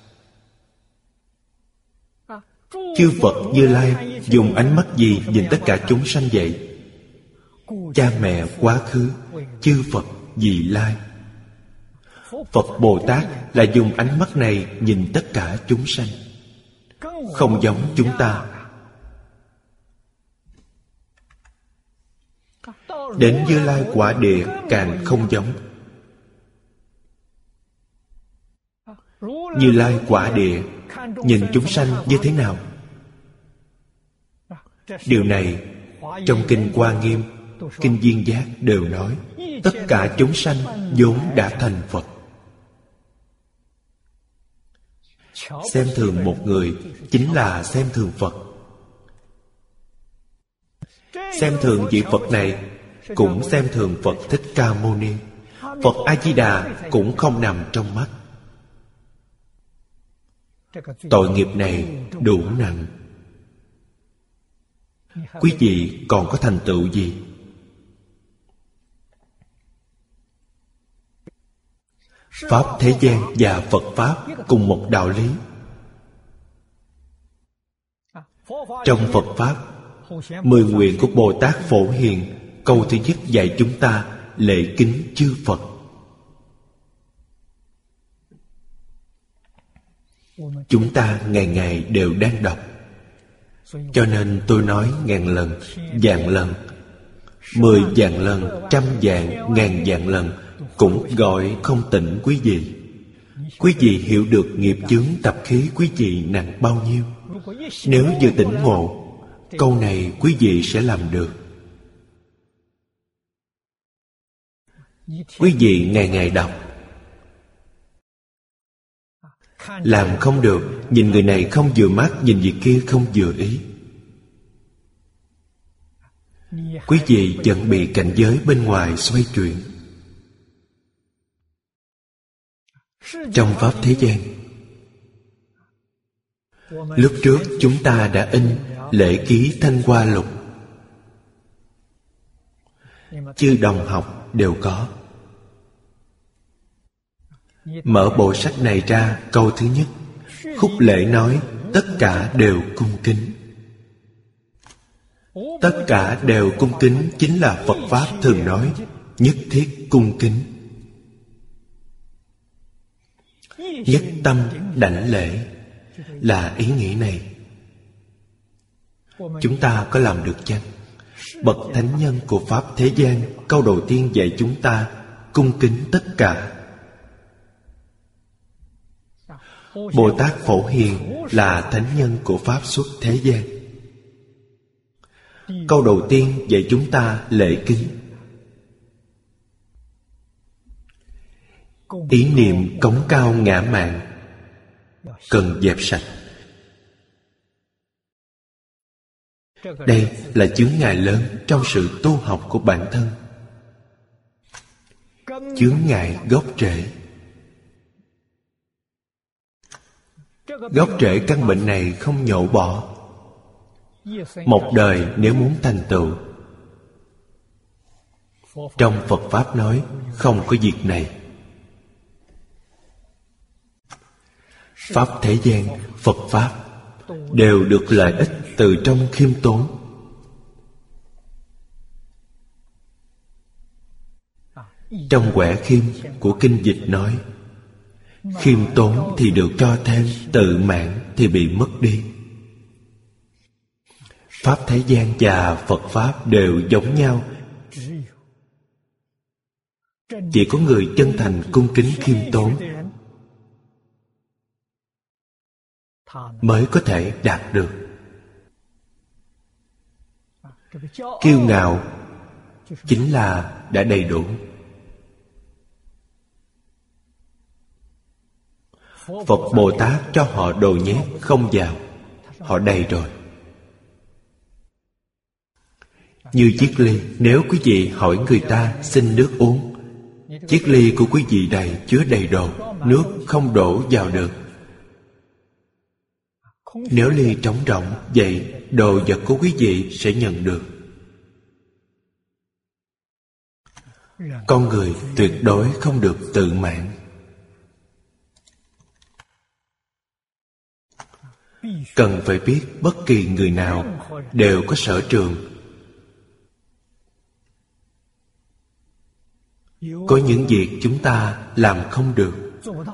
Chư Phật Như Lai dùng ánh mắt gì nhìn tất cả chúng sanh vậy? Cha mẹ quá khứ, chư Phật Vị Lai. Phật Bồ Tát là dùng ánh mắt này nhìn tất cả chúng sanh, không giống chúng ta. đến Như Lai quả địa càng không giống. Như Lai quả địa nhìn chúng sanh như thế nào? Điều này trong Kinh Hoa Nghiêm, Kinh Duyên Giác đều nói tất cả chúng sanh vốn đã thành Phật. Xem thường một người chính là xem thường Phật. Xem thường vị Phật này cũng xem thường Phật Thích Ca Mâu Ni. Phật A Di Đà cũng không nằm trong mắt. Tội nghiệp này đủ nặng. Quý vị còn có thành tựu gì? Pháp thế gian và Phật Pháp cùng một đạo lý. Trong Phật Pháp, mười nguyện của Bồ Tát Phổ Hiền, câu thứ nhất dạy chúng ta lễ kính chư Phật. Chúng ta ngày ngày đều đang đọc. Cho nên tôi nói ngàn lần, vạn lần, mười vạn lần, trăm vạn, ngàn vạn lần cũng gọi không tỉnh quý vị. Quý vị hiểu được nghiệp chướng tập khí quý vị nặng bao nhiêu. Nếu vừa tỉnh ngộ, câu này quý vị sẽ làm được. Quý vị ngày ngày đọc. Làm không được, nhìn người này không vừa mắt, nhìn người kia không vừa ý. Quý vị vẫn bị cảnh giới bên ngoài xoay chuyển. Trong Pháp thế gian, lúc trước chúng ta đã in lễ ký Thanh Hoa Lục. Chư đồng học đều có. Mở bộ sách này ra, câu thứ nhất, khúc lễ nói tất cả đều cung kính. Tất cả đều cung kính chính là Phật Pháp thường nói nhất thiết cung kính. Nhất tâm đảnh lễ là ý nghĩa này. Chúng ta có làm được chăng? Bậc thánh nhân của Pháp thế gian, câu đầu tiên dạy chúng ta cung kính tất cả. Bồ Tát Phổ Hiền là thánh nhân của Pháp xuất thế gian. Câu đầu tiên dạy chúng ta lễ kính. Ý niệm cống cao ngã mạn cần dẹp sạch. Đây là chướng ngại lớn trong sự tu học của bản thân. Chướng ngại gốc rễ. Gốc rễ căn bệnh này không nhổ bỏ. Một đời nếu muốn thành tựu, trong Phật Pháp nói không có việc này. Pháp thế gian, Phật Pháp đều được lợi ích từ trong khiêm tốn. Trong Huệ Khiêm của kinh dịch nói, khiêm tốn thì được cho thêm, tự mãn thì bị mất đi. Pháp thế gian và Phật Pháp đều giống nhau. Chỉ có người chân thành cung kính khiêm tốn mới có thể đạt được. Kiêu ngạo chính là đã đầy đủ. Phật Bồ Tát cho họ đồ nhét không vào, họ đầy rồi. Như chiếc ly, nếu quý vị hỏi người ta xin nước uống, chiếc ly của quý vị đầy chứa đầy đồ, nước không đổ vào được. Nếu ly trống rỗng, vậy đồ vật của quý vị sẽ nhận được. Con người tuyệt đối không được tự mãn. Cần phải biết bất kỳ người nào đều có sở trường. Có những việc chúng ta làm không được.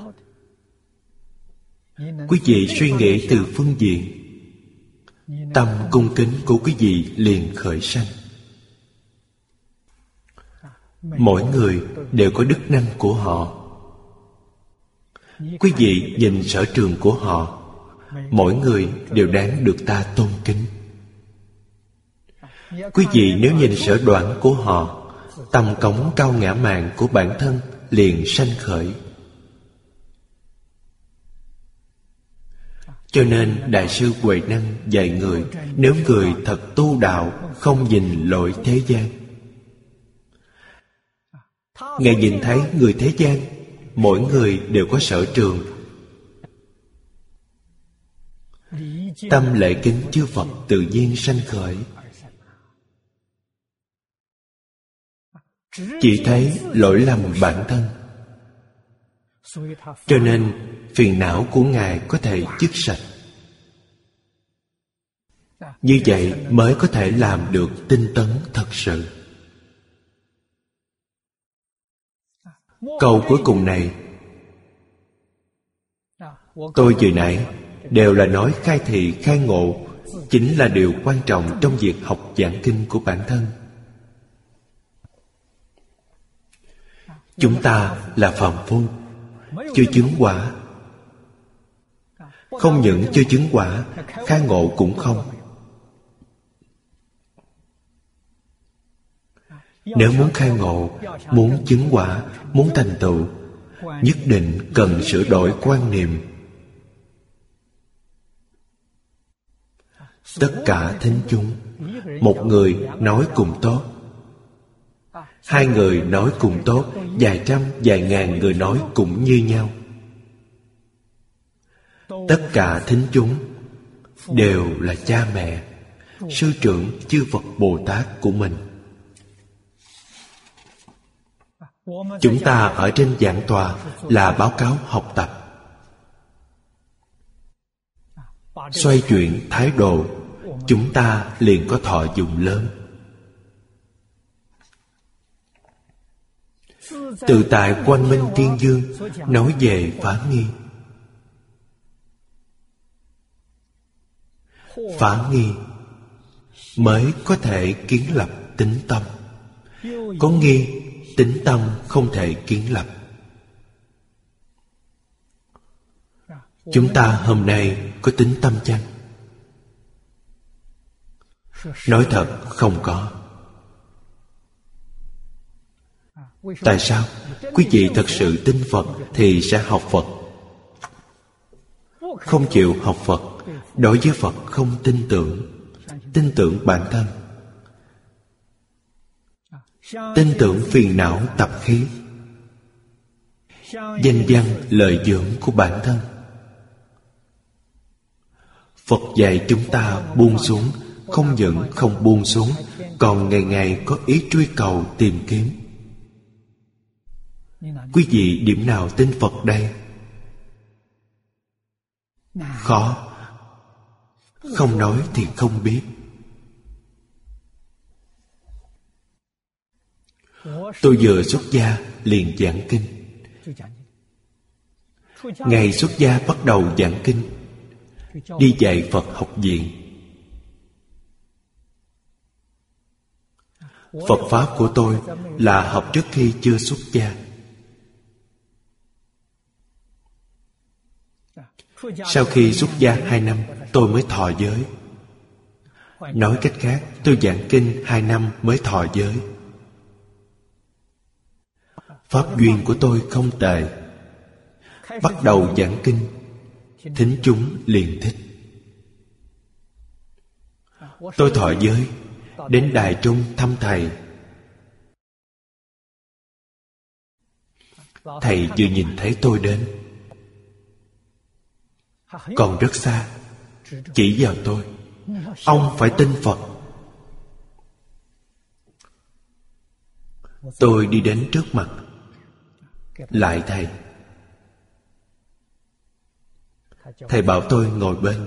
Quý vị suy nghĩ từ phương diện, tâm cung kính của quý vị liền khởi sanh. Mỗi người đều có đức năng của họ. Quý vị nhìn sở trường của họ, mỗi người đều đáng được ta tôn kính. Quý vị nếu nhìn sở đoản của họ, tầm cống cao ngã mạn của bản thân liền sanh khởi. Cho nên Đại sư Huệ Năng dạy người, nếu người thật tu đạo, không nhìn lỗi thế gian. Ngài nhìn thấy người thế gian, mỗi người đều có sở trường. Tâm lễ kính chư Phật tự nhiên sanh khởi. Chỉ thấy lỗi lầm bản thân, cho nên phiền não của Ngài có thể dứt sạch. Như vậy mới có thể làm được tinh tấn thật sự. Câu cuối cùng này tôi vừa nãy đều là nói khai thị khai ngộ, chính là điều quan trọng trong việc học giảng kinh của bản thân. Chúng ta là phàm phu, chưa chứng quả. Không những chưa chứng quả, khai ngộ cũng không. Nếu muốn khai ngộ, muốn chứng quả, muốn thành tựu, nhất định cần sửa đổi quan niệm. Tất cả thính chúng, một người nói cùng tốt, hai người nói cùng tốt, vài trăm, vài ngàn người nói cũng như nhau. Tất cả thính chúng đều là cha mẹ, sư trưởng chư Phật Bồ Tát của mình. Chúng ta ở trên giảng tòa là báo cáo học tập, xoay chuyển thái độ, chúng ta liền có thọ dụng lớn. Tự tại Quang Minh Thiên Dương nói về phá nghi. Phá nghi mới có thể kiến lập tín tâm. Có nghi, tín tâm không thể kiến lập. Chúng ta hôm nay có tín tâm chăng? Nói thật không có. Tại sao? Quý vị thật sự tin Phật thì sẽ học Phật. Không chịu học Phật, đối với Phật không tin tưởng, tin tưởng bản thân, tin tưởng phiền não tập khí, danh văn lợi dưỡng của bản thân. Phật dạy chúng ta buông xuống, không những không buông xuống, còn ngày ngày có ý truy cầu tìm kiếm. Quý vị điểm nào tin Phật đây? Khó. Không nói thì không biết. Tôi vừa xuất gia liền giảng kinh. Ngày xuất gia bắt đầu giảng kinh, đi dạy Phật học viện. Phật Pháp của tôi là học trước khi chưa xuất gia. Sau khi xuất gia hai năm, tôi mới thọ giới. Nói cách khác, tôi giảng kinh hai năm mới thọ giới. Pháp duyên của tôi không tệ. Bắt đầu giảng kinh, thính chúng liền thích. Tôi thọ giới, đến Đài Trung thăm thầy. Thầy vừa nhìn thấy tôi đến, còn rất xa, chỉ vào tôi: ông phải tin Phật. Tôi đi đến trước mặt, lại thầy. Thầy bảo tôi ngồi bên,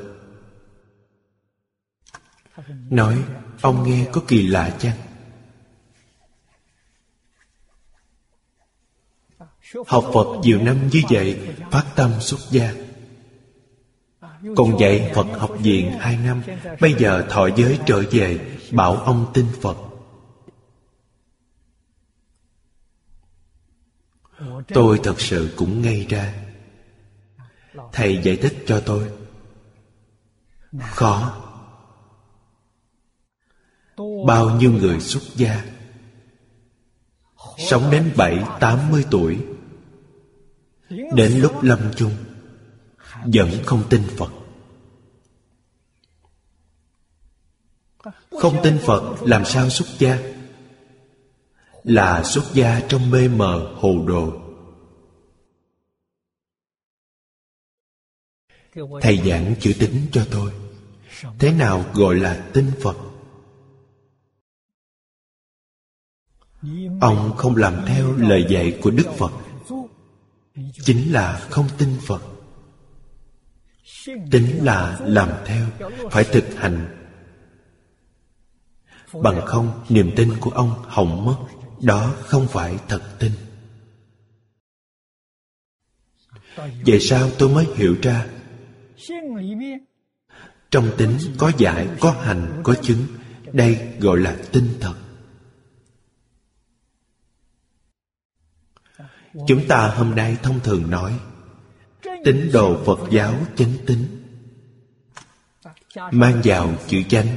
nói: ông nghe có kỳ lạ chăng? Học Phật nhiều năm như vậy, phát tâm xuất gia, còn dạy Phật học viện hai năm, bây giờ thọ giới trở về, bảo ông tin Phật. Tôi thật sự cũng ngây ra. Thầy giải thích cho tôi. Khó. Bao nhiêu người xuất gia sống đến bảy, tám mươi tuổi, đến lúc lâm chung vẫn không tin Phật. Không tin Phật làm sao xuất gia? Là xuất gia trong mê mờ hồ đồ. Thầy giảng chữ tín cho tôi. Thế nào gọi là tin Phật? Ông không làm theo lời dạy của Đức Phật, chính là không tin Phật. Tín là làm theo, phải thực hành. Bằng không niềm tin của ông hỏng mất. Đó không phải thật tin. Vậy sao tôi mới hiểu ra? Trong tín có giải, có hành, có chứng. Đây gọi là tin thật. Chúng ta hôm nay thông thường nói tín đồ Phật giáo chánh tín, mang vào chữ chánh.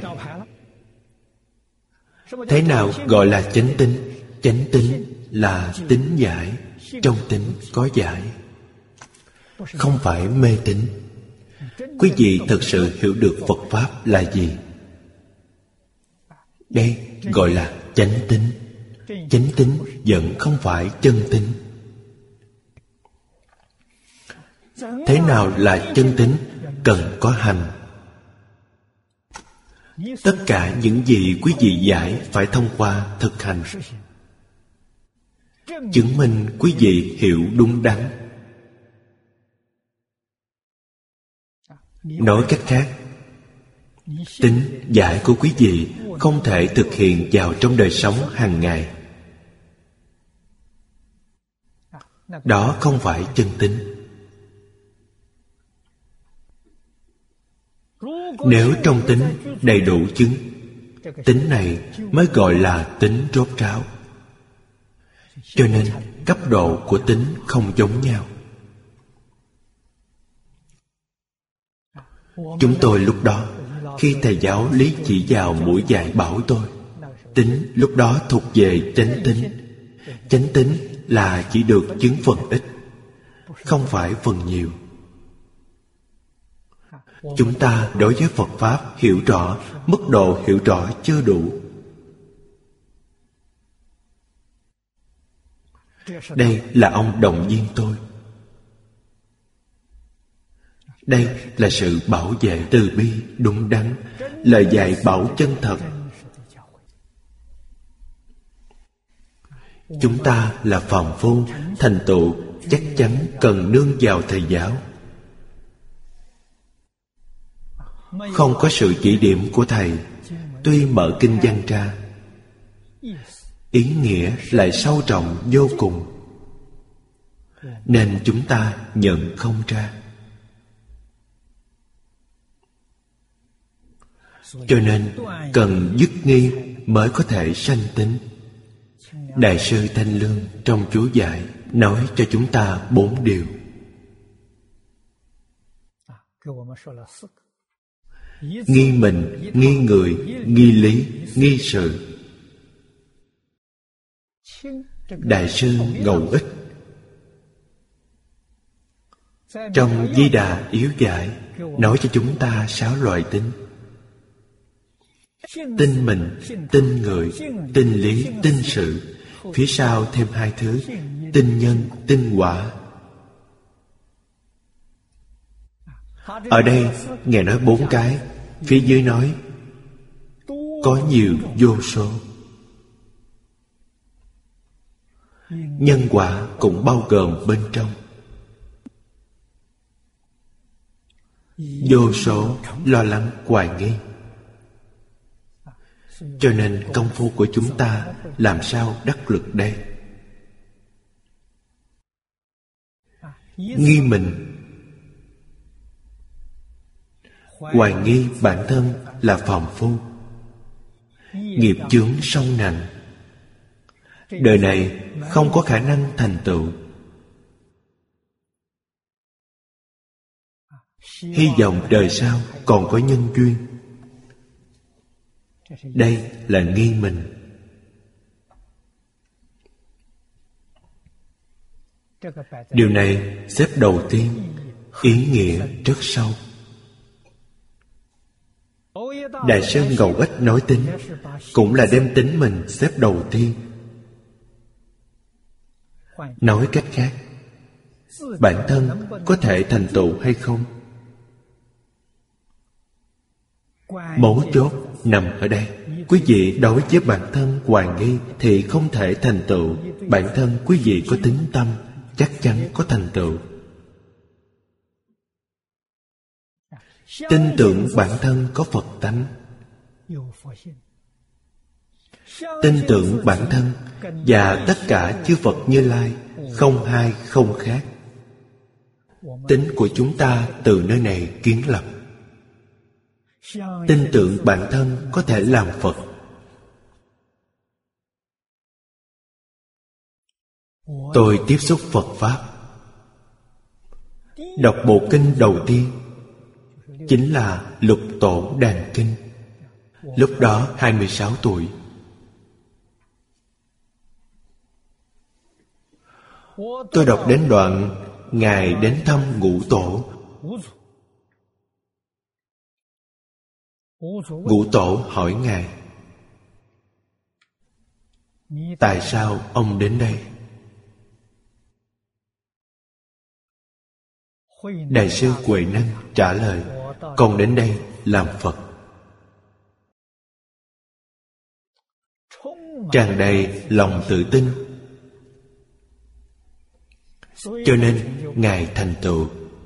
Thế nào gọi là chánh tín? Chánh tín là tín giải. Trong tín có giải, không phải mê tín. Quý vị thực sự hiểu được Phật Pháp là gì? Đây gọi là chánh tín. Chánh tín vẫn không phải chân tín. Thế nào là chân tín? Cần có hành. Tất cả những gì quý vị giải phải thông qua thực hành, chứng minh quý vị hiểu đúng đắn. Nói cách khác, tín giải của quý vị không thể thực hiện vào trong đời sống hàng ngày. Đó không phải chân tín. Nếu trong tín đầy đủ chứng, tín này mới gọi là tín rốt ráo. Cho nên cấp độ của tín không giống nhau. Chúng tôi lúc đó, khi thầy giáo Lý chỉ vào mũi dạy bảo tôi, tín lúc đó thuộc về chánh tín. Chánh tín là chỉ được chứng phần ít, không phải phần nhiều. Chúng ta đối với Phật Pháp hiểu rõ, mức độ hiểu rõ chưa đủ. Đây là ông động viên tôi. Đây là sự bảo vệ từ bi đúng đắn, lời dạy bảo chân thật. Chúng ta là phàm phu, thành tựu chắc chắn cần nương vào thầy giáo. Không có sự chỉ điểm của thầy, tuy mở kinh văn ra, ý nghĩa lại sâu trọng vô cùng, nên chúng ta nhận không ra. Cho nên cần dứt nghi mới có thể sanh tín. Đại sư Thanh Lương trong chú giải nói cho chúng ta bốn điều. Nghi mình, nghi người, nghi lý, nghi sự. Đại sư Ngẫu Ích trong Di Đà Yếu Giải nói cho chúng ta sáu loại tín. Tin mình, tin người, tin lý, tin sự. Phía sau thêm hai thứ: tin nhân, tin quả. Ở đây Ngài nói bốn cái, phía dưới nói có nhiều vô số. Nhân quả cũng bao gồm bên trong. Vô số lo lắng hoài nghi. Cho nên công phu của chúng ta làm sao đắc lực đây? Nghi mình, hoài nghi bản thân là phàm phu, nghiệp chướng sâu nặng, đời này không có khả năng thành tựu, hy vọng đời sau còn có nhân duyên. Đây là nghi mình. Điều này xếp đầu tiên, ý nghĩa rất sâu. Đại sư Ngẫu Ích nói tính cũng là đem tính mình xếp đầu tiên. Nói cách khác, bản thân có thể thành tựu hay không? Mấu chốt nằm ở đây. Quý vị đối với bản thân hoài nghi thì không thể thành tựu. Bản thân quý vị có tín tâm, chắc chắn có thành tựu. Tin tưởng bản thân có Phật tánh, tin tưởng bản thân và tất cả chư Phật Như Lai không hai không khác. Tính của chúng ta từ nơi này kiến lập. Tin tưởng bản thân có thể làm Phật. Tôi tiếp xúc Phật Pháp. Đọc bộ kinh đầu tiên chính là Lục Tổ Đàn Kinh. Lúc đó hai mươi sáu tuổi. Tôi đọc đến đoạn Ngài đến thăm Ngũ Tổ. Ngũ Tổ hỏi Ngài: tại sao ông đến đây? Đại sư Huệ Năng trả lời: con đến đây làm Phật. Tràn đầy lòng tự tin, cho nên Ngài thành tựu.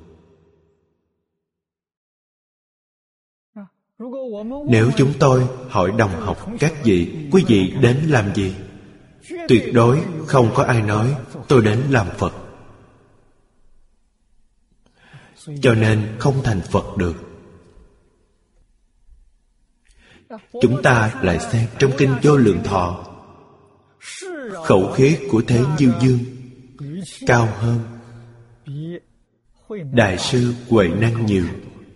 Nếu chúng tôi hỏi đồng học các vị, quý vị đến làm gì? Tuyệt đối không có ai nói tôi đến làm Phật. Cho nên không thành Phật được. Chúng ta lại xem trong Kinh Vô Lượng Thọ, khẩu khí của Thế Như Dương cao hơn Đại sư Huệ Năng nhiều.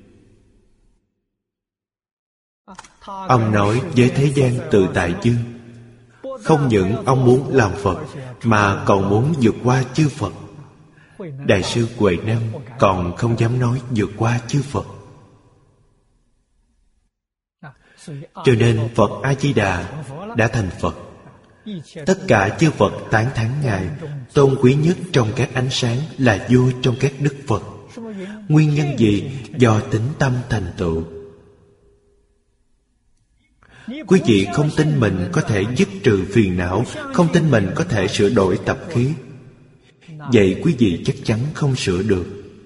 Ông nói với thế gian Tự Tại Dương, không những ông muốn làm Phật mà còn muốn vượt qua chư Phật. Đại sư Huệ Năng còn không dám nói vượt qua chư Phật. Cho nên Phật A-di-đà đã thành Phật. Tất cả chư Phật tán thán Ngài. Tôn quý nhất trong các ánh sáng là vua trong các đức Phật. Nguyên nhân gì? Do tín tâm thành tựu. Quý vị không tin mình có thể dứt trừ phiền não, không tin mình có thể sửa đổi tập khí, vậy quý vị chắc chắn không sửa được.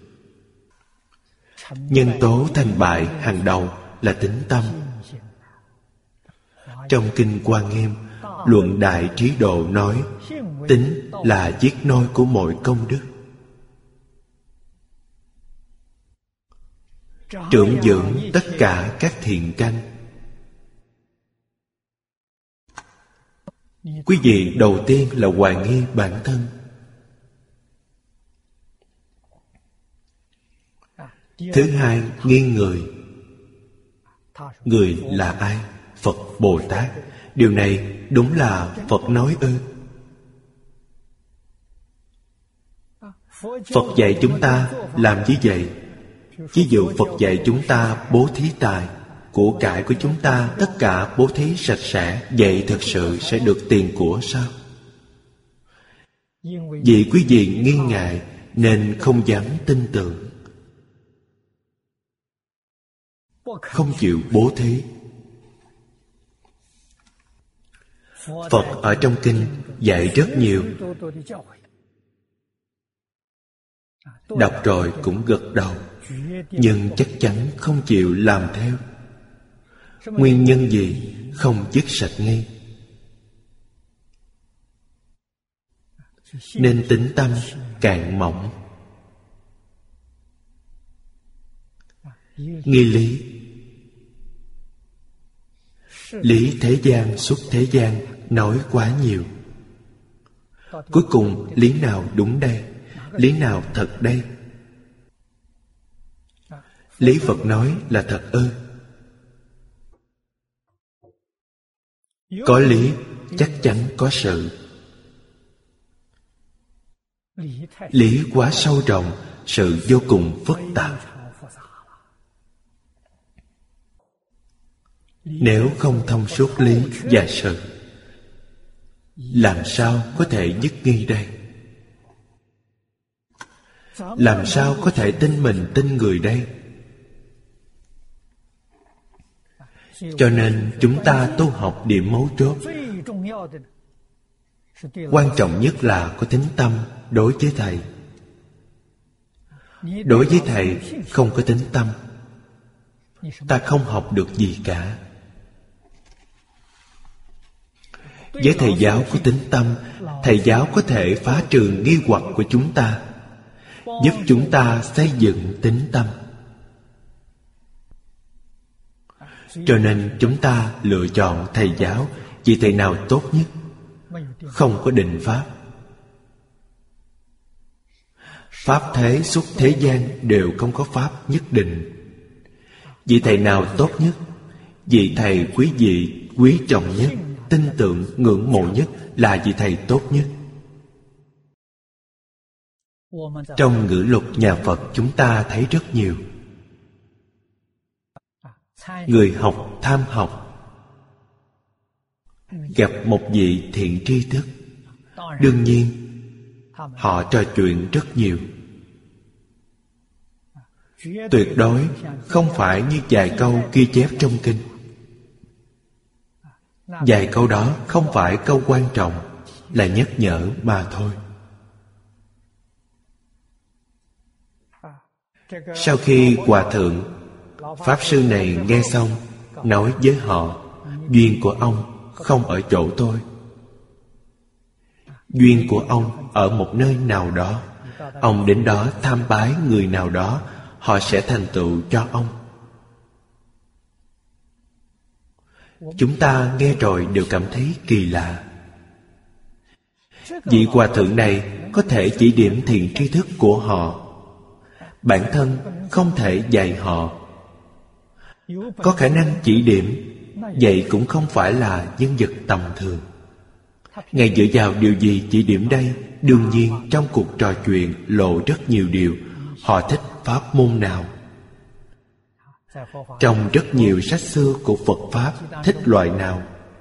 Nhân tố thành bại hàng đầu là tín tâm. Trong Kinh Quan Nghiêm, Luận Đại Trí Độ nói, tín là chiếc nôi của mọi công đức. Trưởng dưỡng tất cả các thiện căn. Quý vị đầu tiên là hoài nghi bản thân. Thứ hai, nghi người. Người là ai? Phật Bồ Tát. Điều này đúng là Phật nói ư? Phật dạy chúng ta làm như vậy. Ví dụ Phật dạy chúng ta bố thí tài, của cải của chúng ta tất cả bố thí sạch sẽ, vậy thật sự sẽ được tiền của sao? Vì quý vị nghi ngại nên không dám tin tưởng, không chịu bố thí. Phật ở trong kinh dạy rất nhiều, đọc rồi cũng gật đầu, nhưng chắc chắn không chịu làm theo. Nguyên nhân gì? Không dứt sạch nghi. Nên tín tâm càng mỏng. Nghi lý. Lý thế gian xuất thế gian nói quá nhiều. Cuối cùng lý nào đúng đây? Lý nào thật đây? Lý Phật nói là thật ư? Có lý chắc chắn có sự. Lý quá sâu rộng, sự vô cùng phức tạp. Nếu không thông suốt lý và sự, làm sao có thể dứt nghi đây? Làm sao có thể tin mình tin người đây? Cho nên chúng ta tu học điểm mấu chốt, quan trọng nhất là có tín tâm đối với thầy. Đối với thầy không có tín tâm, ta không học được gì cả. Với thầy giáo có tín tâm, thầy giáo có thể phá trừ nghi hoặc của chúng ta, giúp chúng ta xây dựng tín tâm. Cho nên chúng ta lựa chọn thầy giáo vì thầy nào tốt nhất. Không có định pháp. Pháp thế suốt thế gian đều không có pháp nhất định. Vị thầy nào tốt nhất, vị thầy quý vị quý trọng nhất, tin tưởng ngưỡng mộ nhất là vị thầy tốt nhất. Trong ngữ lục nhà Phật chúng ta thấy rất nhiều. Người học tham học, gặp một vị thiện tri thức, đương nhiên họ trò chuyện rất nhiều. Tuyệt đối không phải như vài câu ghi chép trong kinh. Vài câu đó không phải câu quan trọng, là nhắc nhở mà thôi. Sau khi Hòa Thượng Pháp Sư này nghe xong, nói với họ: duyên của ông không ở chỗ tôi. Duyên của ông ở một nơi nào đó. Ông đến đó tham bái người nào đó, họ sẽ thành tựu cho ông. Chúng ta nghe rồi đều cảm thấy kỳ lạ. Vị Hòa Thượng này có thể chỉ điểm thiện tri thức của họ, bản thân không thể dạy họ. Có khả năng chỉ điểm, vậy cũng không phải là nhân vật tầm thường. Ngài dựa vào điều gì chỉ điểm đây? Đương nhiên trong cuộc trò chuyện lộ rất nhiều điều. Họ thích pháp môn nào? Trong rất nhiều sách xưa của Phật Pháp, thích loại nào?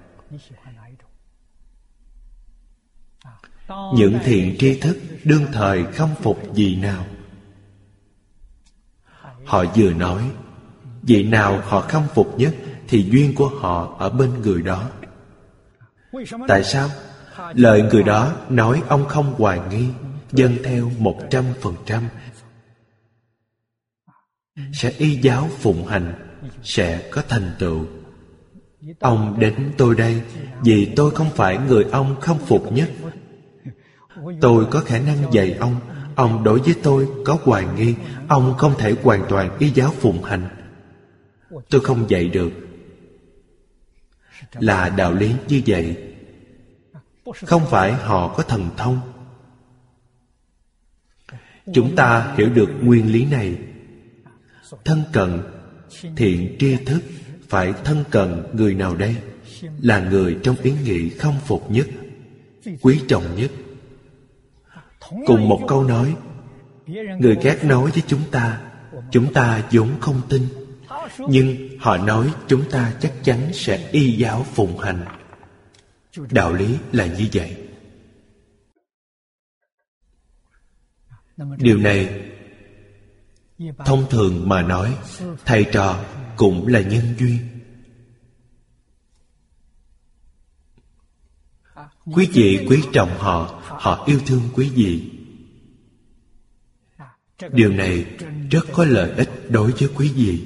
Những thiện tri thức đương thời khâm phục vị nào? Họ vừa nói, vị nào họ khâm phục nhất thì duyên của họ ở bên người đó. Tại sao? Lời người đó nói ông không hoài nghi, dâng theo một trăm phần trăm, sẽ y giáo phụng hành, sẽ có thành tựu. Ông đến tôi đây vì tôi không phải người ông khâm phục nhất. Tôi có khả năng dạy ông. Ông đối với tôi có hoài nghi, ông không thể hoàn toàn y giáo phụng hành. Tôi không dạy được. Là đạo lý như vậy. Không phải họ có thần thông. Chúng ta hiểu được nguyên lý này. Thân cận thiện tri thức, phải thân cận người nào đây? Là người trong ý nghĩ khâm phục nhất, quý trọng nhất. Cùng một câu nói, người khác nói với chúng ta, chúng ta vốn không tin, nhưng họ nói chúng ta chắc chắn sẽ y giáo phụng hành. Đạo lý là như vậy. Điều này thông thường mà nói, thầy trò cũng là nhân duyên. Quý vị quý trọng họ, họ yêu thương quý vị. Điều này rất có lợi ích đối với quý vị.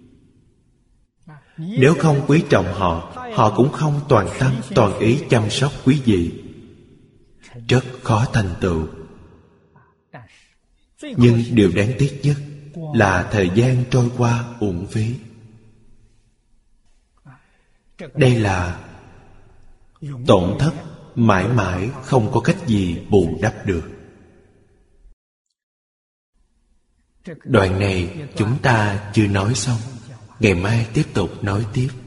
Nếu không quý trọng họ, họ cũng không toàn tâm toàn ý chăm sóc quý vị, rất khó thành tựu. Nhưng điều đáng tiếc nhất là thời gian trôi qua uổng phí. Đây là tổn thất mãi mãi không có cách gì bù đắp được. Đoạn này chúng ta chưa nói xong, ngày mai tiếp tục nói tiếp.